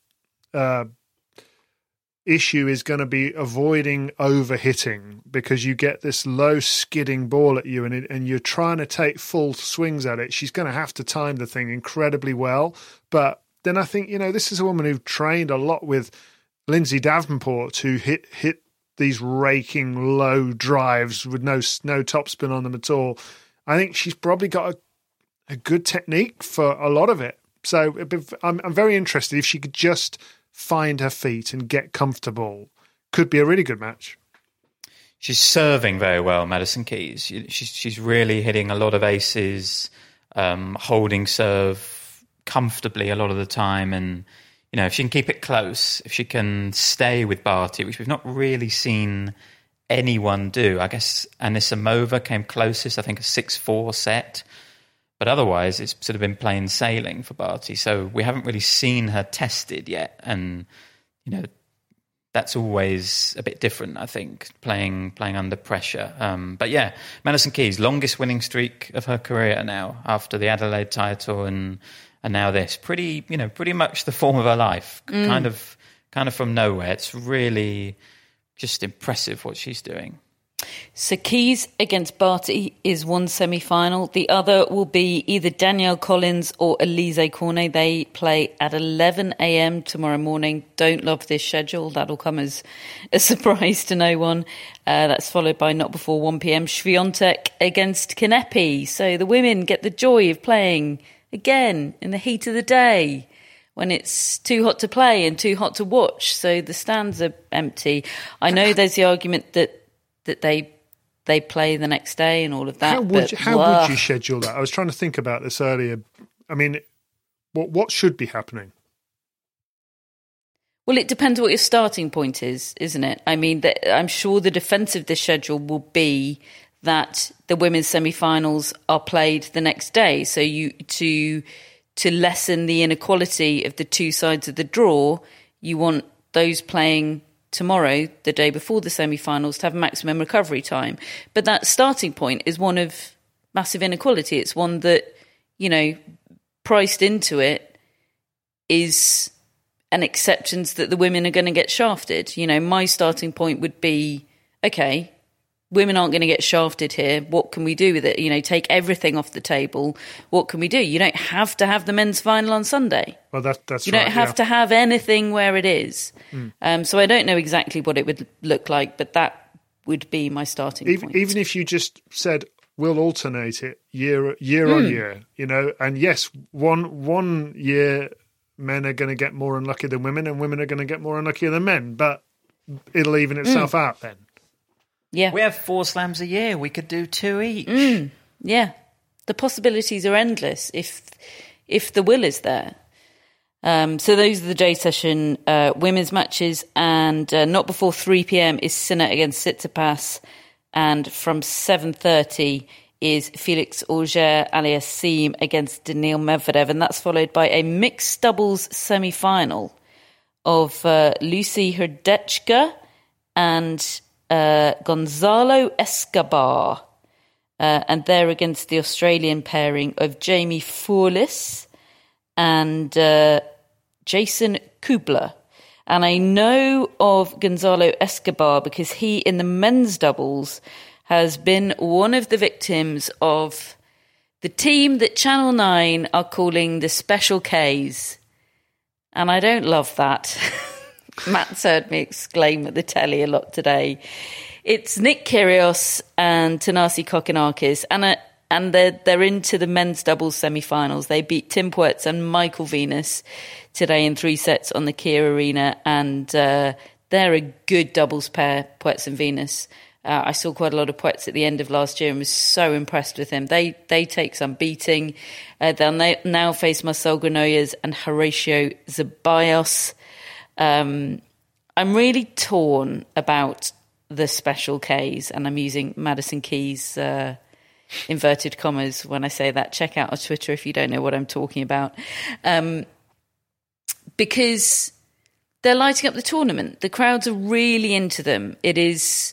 issue is going to be avoiding overhitting, because you get this low skidding ball at you and you're trying to take full swings at it. She's going to have to time the thing incredibly well. But then I think, this is a woman who trained a lot with Lindsay Davenport, who hit these raking low drives with no topspin on them at all. I think she's probably got a good technique for a lot of it. So I'm very interested if she could just find her feet and get comfortable. Could be a really good match. She's serving very well, Madison Keys. She's really hitting a lot of aces, holding serve comfortably a lot of the time. And, if she can keep it close, if she can stay with Barty, which we've not really seen anyone do. I guess Anisimova came closest, I think a 6-4 set. But otherwise, it's sort of been plain sailing for Barty. So we haven't really seen her tested yet. And, that's always a bit different, I think, playing under pressure. But yeah, Madison Keys, longest winning streak of her career now, after the Adelaide title and now this. Pretty much the form of her life. Kind of from nowhere. It's really just impressive what she's doing. So Keys against Barty is one semi-final. The other will be either Danielle Collins or Alizé Cornet. They play at 11 a.m. tomorrow morning. Don't love this schedule. That'll come as a surprise to no one. That's followed by not before 1 p.m. Swiatek against Kanepi. So the women get the joy of playing again in the heat of the day, when it's too hot to play and too hot to watch. So the stands are empty. I know there's the argument that they play the next day and all of that. How would you schedule that? I was trying to think about this earlier. I mean, what should be happening? Well, it depends what your starting point is, isn't it? I mean, I'm sure the defence of this schedule will be that the women's semi-finals are played the next day. So to lessen the inequality of the two sides of the draw, you want those playing tomorrow, the day before the semi-finals, to have maximum recovery time. But that starting point is one of massive inequality. It's one that, priced into it is an acceptance that the women are going to get shafted. My starting point would be, okay, women aren't going to get shafted here. What can we do with it? Take everything off the table. What can we do? You don't have to have the men's final on Sunday. Well, that's you don't have to have anything where it is. So I don't know exactly what it would look like, but that would be my starting point. Even if you just said, we'll alternate it year on year, and yes, one year men are going to get more unlucky than women and women are going to get more unlucky than men, but it'll even itself out then. Yeah, we have 4 slams a year. We could do 2 each. Yeah, the possibilities are endless if the will is there. So those are the day session women's matches, and not before 3 p.m. is Sinner against Tsitsipas, and from 7:30 is Felix Auger-Aliassime against Daniil Medvedev, and that's followed by a mixed doubles semi-final of Lucy Hrdečka and Gonzalo Escobar. and they're against the Australian pairing of Jamie Foulis and Jason Kubler. And I know of Gonzalo Escobar because he, in the men's doubles, has been one of the victims of the team that Channel 9 are calling the Special Ks. And I don't love that. Matt's heard me exclaim at the telly a lot today. It's Nick Kyrgios and Thanasi Kokkinakis, and they're into the men's doubles semi-finals. They beat Tim Puertz and Michael Venus today in 3 sets on the Kia Arena, and they're a good doubles pair, Puertz and Venus. I saw quite a lot of Puertz at the end of last year and was so impressed with him. They take some beating. They'll now face Marcel Granollers and Horacio Zeballos. I'm really torn about the Special Ks, and I'm using Madison Keys inverted commas when I say that. Check out our Twitter if you don't know what I'm talking about. Because they're lighting up the tournament. The crowds are really into them. It is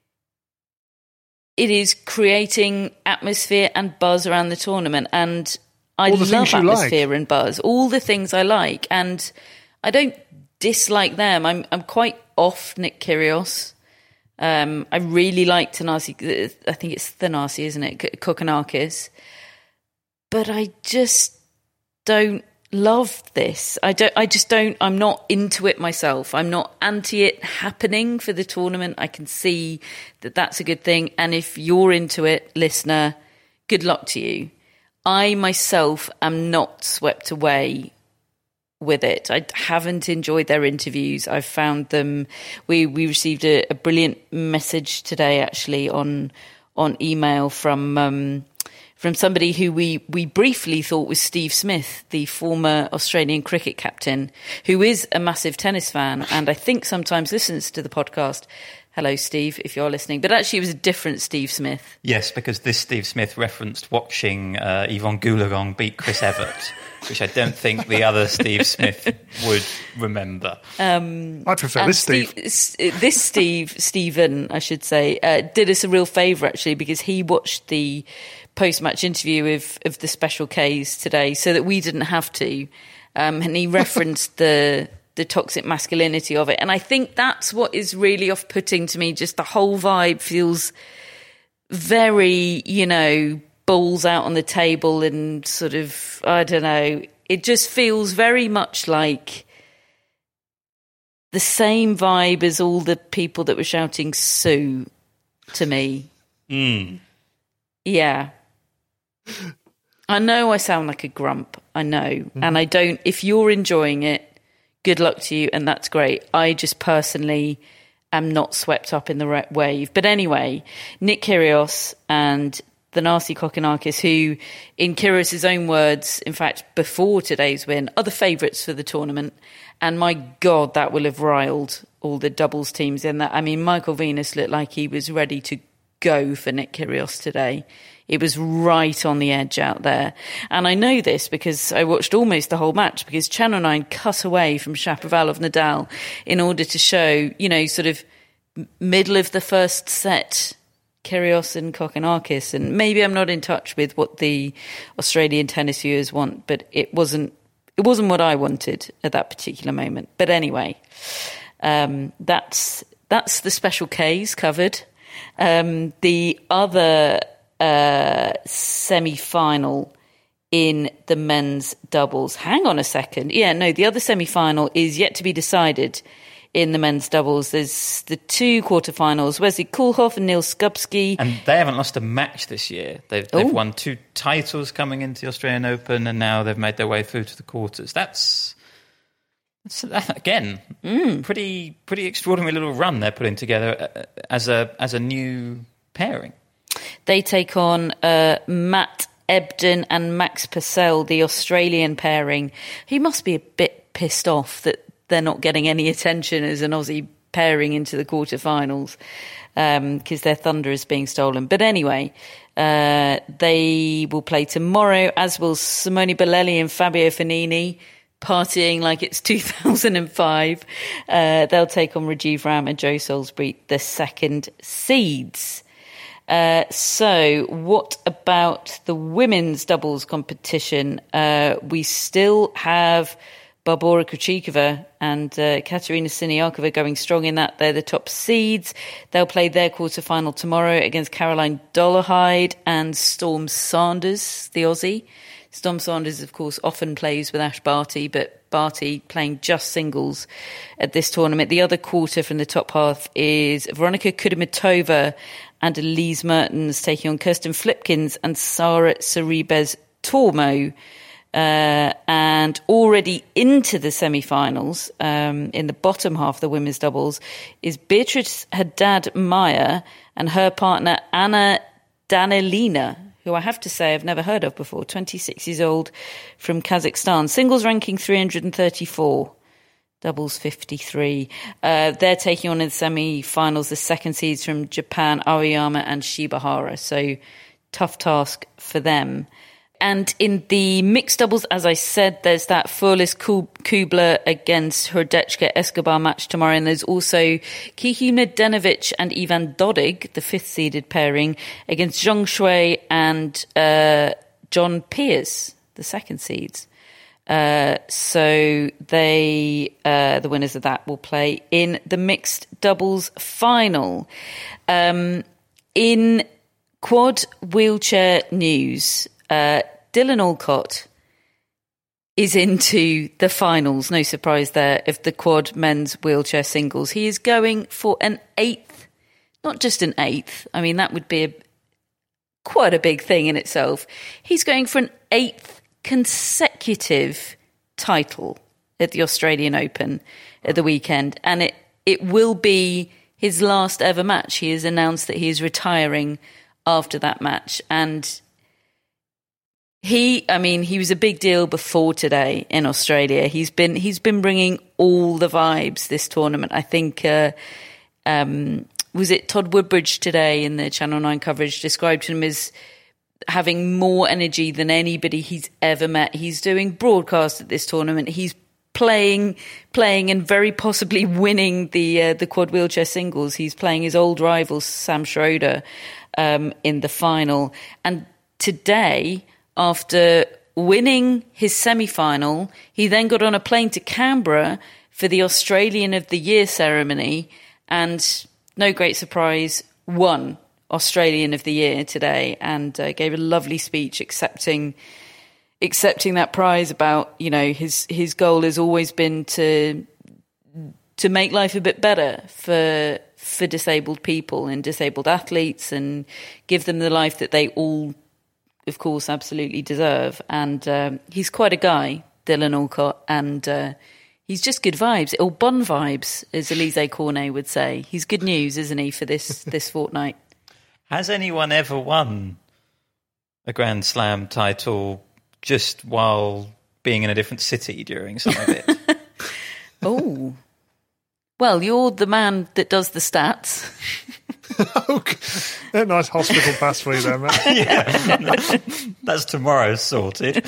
creating atmosphere and buzz around the tournament, and I love atmosphere and buzz. All the things I like, and I don't dislike them. I'm quite off Nick Kyrgios. I really like Thanasi. I think it's Thanasi, isn't it? Kokkinakis. But I just don't love this. I'm not into it myself. I'm not anti it happening for the tournament. I can see that that's a good thing. And if you're into it, listener, good luck to you. I myself am not swept away with it. I haven't enjoyed their interviews. I've found them. We received a brilliant message today, actually, on email from somebody who we briefly thought was Steve Smith, the former Australian cricket captain, who is a massive tennis fan and I think sometimes listens to the podcast. Hello, Steve, if you're listening. But actually, it was a different Steve Smith. Yes, because this Steve Smith referenced watching Yvonne Goolagong beat Chris Evert, which I don't think the other Steve Smith would remember. I prefer this Steve. Stephen, I should say, did us a real favour, actually, because he watched the post-match interview of the Special Ks today so that we didn't have to. And he referenced the toxic masculinity of it. And I think that's what is really off-putting to me. Just the whole vibe feels very, balls out on the table and sort of, I don't know. It just feels very much like the same vibe as all the people that were shouting Sue to me. Yeah. I know I sound like a grump. I know. And I don't, if you're enjoying it, good luck to you, and that's great. I just personally am not swept up in the wave. But anyway, Nick Kyrgios and Thanasi Kokkinakis, who, in Kyrgios' own words, in fact, before today's win, are the favourites for the tournament. And my God, that will have riled all the doubles teams in that. I mean, Michael Venus looked like he was ready to go for Nick Kyrgios today. It was right on the edge out there. And I know this because I watched almost the whole match because Channel 9 cut away from Shapovalov Nadal in order to show, sort of middle of the first set, Kyrgios and Kokkinakis. And maybe I'm not in touch with what the Australian tennis viewers want, but it wasn't what I wanted at that particular moment. But anyway, that's the Special Ks covered. The other semi-final in the men's doubles. Hang on a second. Yeah, no, the other semi-final is yet to be decided in the men's doubles. There's the 2 quarterfinals, Wesley Koolhof and Neil Skupski. And they haven't lost a match this year. They've won 2 titles coming into the Australian Open, and now they've made their way through to the quarters. That's again, pretty extraordinary little run they're putting together as a new pairing. They take on Matt Ebden and Max Purcell, the Australian pairing. He must be a bit pissed off that they're not getting any attention as an Aussie pairing into the quarterfinals because their thunder is being stolen. But anyway, they will play tomorrow, as will Simone Bolelli and Fabio Fognini, partying like it's 2005. They'll take on Rajiv Ram and Joe Salisbury, the second seeds. So what about the women's doubles competition? We still have Barbora Krejcikova and Katerina Siniakova going strong in that. They're the top seeds. They'll play their quarterfinal tomorrow against Caroline Dollarhide and Storm Sanders, the Aussie. Storm Sanders, of course, often plays with Ash Barty, but Barty playing just singles at this tournament. The other quarter from the top half is Veronika Kudermetova and Elise Mertens taking on Kirsten Flipkins and Sara Sorribes Tormo. And already into the semi-finals, in the bottom half of the women's doubles, is Beatrice Haddad-Meyer and her partner Anna Danilina, who I have to say I've never heard of before, 26 years old from Kazakhstan. Singles ranking 334, doubles 53. They're taking on in the semi-finals the second seeds from Japan, Aoyama and Shibahara. So tough task for them. And in the mixed doubles, as I said, there's that Furlis Kubler against Hrdečka Escobar match tomorrow. And there's also Kiki Mladenovic and Ivan Dodig, the fifth-seeded pairing, against Zhong Shui and John Pierce, the second seeds. So they, the winners of that will play in the mixed doubles final. In quad wheelchair news, Dylan Alcott is into the finals, no surprise there, of the quad men's wheelchair singles. He is going for an 8th, not just an 8th. I mean, that would be quite a big thing in itself. He's going for an 8th consecutive title at the Australian Open at the weekend. And it will be his last ever match. He has announced that he is retiring after that match. And he was a big deal before today in Australia. He's been bringing all the vibes this tournament. I think, was it Todd Woodbridge today in the Channel 9 coverage described him as having more energy than anybody he's ever met. He's doing broadcast at this tournament. He's playing and very possibly winning the quad wheelchair singles. He's playing his old rival, Sam Schroeder, in the final. And today, after winning his semi-final, he then got on a plane to Canberra for the Australian of the Year ceremony and, no great surprise, won Australian of the Year today and gave a lovely speech accepting that prize about, his goal has always been to make life a bit better for disabled people and disabled athletes and give them the life that they all, of course, absolutely deserve. And he's quite a guy, Dylan Alcott, and he's just good vibes, or bon vibes, as Elise Cornet would say. He's good news, isn't he, for this fortnight? Has anyone ever won a Grand Slam title just while being in a different city during some of it? Oh. Well, you're the man that does the stats. A nice hospital pass for you there, Matt. Yeah. That's tomorrow sorted.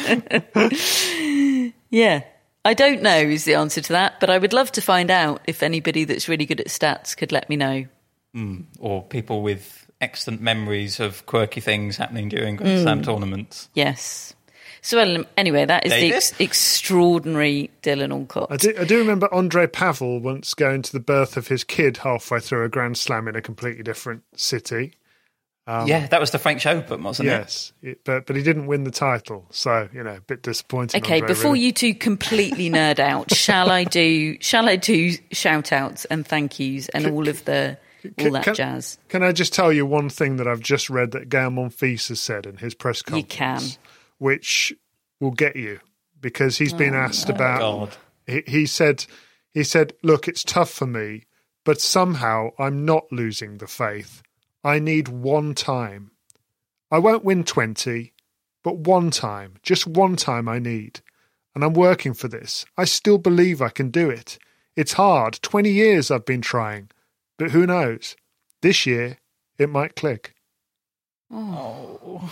Yeah. I don't know is the answer to that, but I would love to find out if anybody that's really good at stats could let me know. Or people with excellent memories of quirky things happening during Grand Slam tournaments. Yes. So anyway, that is the extraordinary Dylan Alcott. I do remember Andre Pavel once going to the birth of his kid halfway through a Grand Slam in a completely different city. Yeah, that was the French Open, wasn't it? Yes, but he didn't win the title, so a bit disappointing. Okay, Andre, before really. you two completely nerd out, shall I do shout outs and thank yous and all that jazz? Can I just tell you one thing that I've just read that Gael Monfils has said in his press conference? You can. Which will get you, because he's been asked about. He said, "Look, it's tough for me, but somehow I'm not losing the faith. I need one time. I won't win 20, but one time, just one time I need. And I'm working for this. I still believe I can do it. It's hard. 20 years I've been trying, but who knows? This year, it might click." Oh.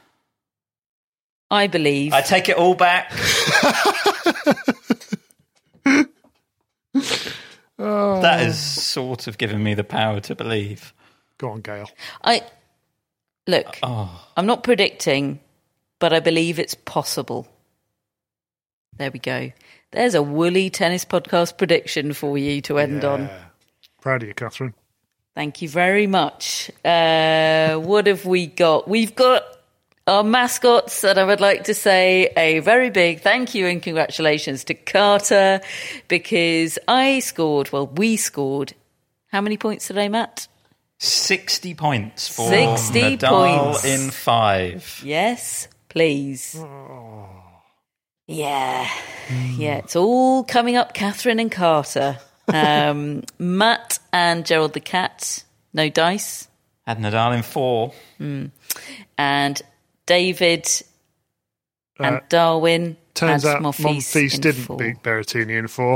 I believe. I take it all back. That has sort of given me the power to believe. Go on, Gail. Look, I'm not predicting, but I believe it's possible. There we go. There's a woolly tennis podcast prediction for you to end on. Proud of you, Catherine. Thank you very much. What have we got? We've got our mascots, and I would like to say a very big thank you and congratulations to Carter, because we scored, how many points today, Matt? 60 points for 60 Nadal points. in 5. Yes, please. Yeah, it's all coming up, Catherine and Carter. Matt and Gerald the Cat, no dice. Had Nadal in 4. And David and Darwin Turns had out Monfils in didn't 4. beat Berrettini in 4.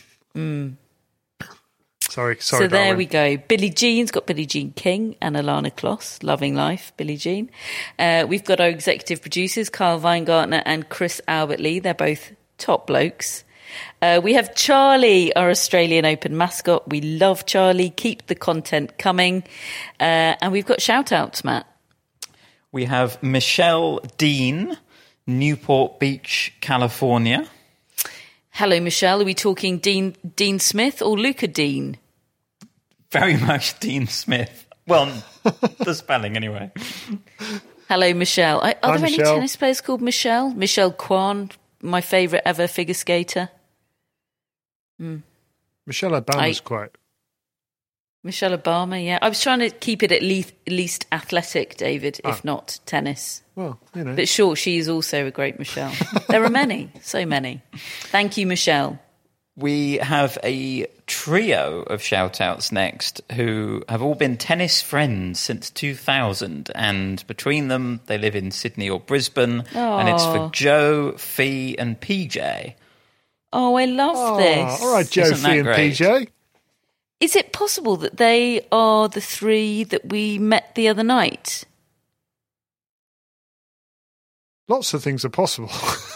Sorry, So there Darwin. we go. Billie Jean's got Billie Jean King and Alana Kloss. Loving life, Billie Jean. We've got our executive producers, Kyle Weingartner and Chris Albert-Lee. They're both top blokes. We have Charlie, our Australian Open mascot. We love Charlie. Keep the content coming. And we've got shout-outs, Matt. We have Michelle Dean, Newport Beach, California. Hello, Michelle. Are we talking Dean Smith or Luca Dean? Very much Dean Smith. Well, the spelling anyway. Hello, Michelle. Are there any Michelle. tennis players called Michelle? Michelle Kwan, my favourite ever figure skater. Michelle Obama's quite. Michelle Obama, yeah. I was trying to keep it at least athletic, David, if not tennis. Well, you know. But sure, she is also a great Michelle. There are many, so many. Thank you, Michelle. We have a trio of shout-outs next who have all been tennis friends since 2000, and between them they live in Sydney or Brisbane, and it's for Joe, Fee and PJ. Oh, I love this. All right, Joe, Isn't that Fee and great? PJ. Is it possible that they are the 3 that we met the other night? Lots of things are possible.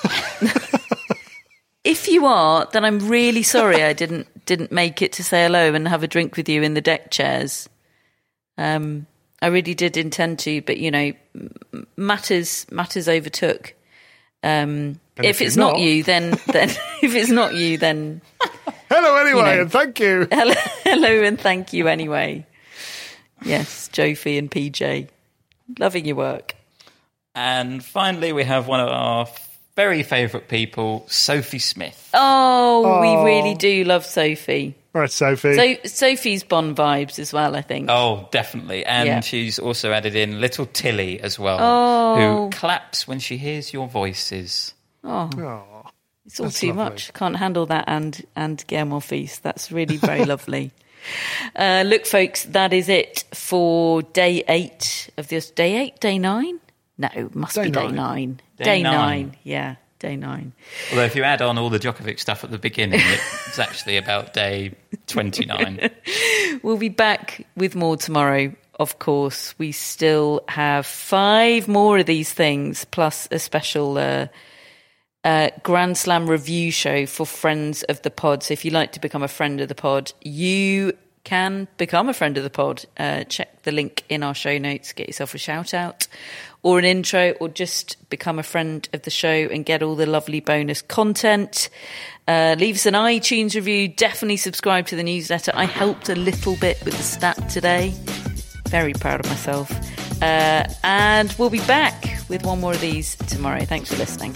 If you are, then I'm really sorry I didn't make it to say hello and have a drink with you in the deck chairs. I really did intend to, but matters overtook. If it's not you, then if it's not you, then Hello anyway, and thank you. hello and thank you anyway. Yes, Jofi and PJ, loving your work. And finally, we have one of our very favourite people, Sophie Smith. Oh, we really do love Sophie. All right, Sophie. So Sophie's Bond vibes as well, I think. Oh, definitely. And Yeah. she's also added in little Tilly as well, who claps when she hears your voices. Oh, It's all that's too lovely. much. Can't handle that and Guillermo Feast. That's really very lovely. Look, folks, that is it for day 8 of this. Day 8? Day 9? No, it must be day 9. Day 9. Yeah, day 9. Although if you add on all the Djokovic stuff at the beginning, it's actually about day 29. We'll be back with more tomorrow, of course. We still have 5 more of these things, plus a special Grand Slam review show for friends of the pod. So if you'd like to become a friend of the pod, you can become a friend of the pod. Check the link in our show notes, get yourself a shout out or an intro, or just become a friend of the show and get all the lovely bonus content. Leave us an iTunes review. Definitely subscribe to the newsletter. I helped a little bit with the stat today. Very proud of myself. And we'll be back with one more of these tomorrow. Thanks for listening.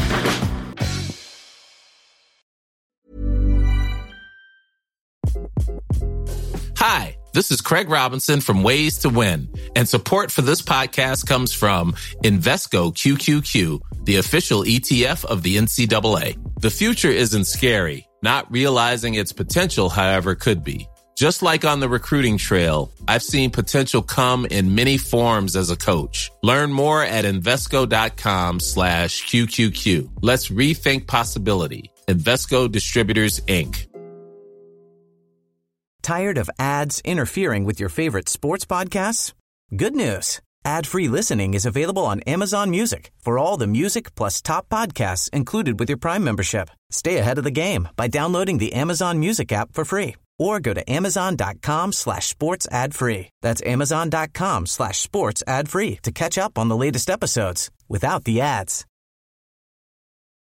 Hi, this is Craig Robinson from Ways to Win, and support for this podcast comes from Invesco QQQ, the official ETF of the NCAA. The future isn't scary. Not realizing its potential, however, could be. Just like on the recruiting trail, I've seen potential come in many forms as a coach. Learn more at Invesco.com/QQQ. Let's rethink possibility. Invesco Distributors, Inc. Tired of ads interfering with your favorite sports podcasts? Good news. Ad-free listening is available on Amazon Music for all the music plus top podcasts included with your Prime membership. Stay ahead of the game by downloading the Amazon Music app for free or go to amazon.com/sports ad free. That's amazon.com/sports ad free to catch up on the latest episodes without the ads.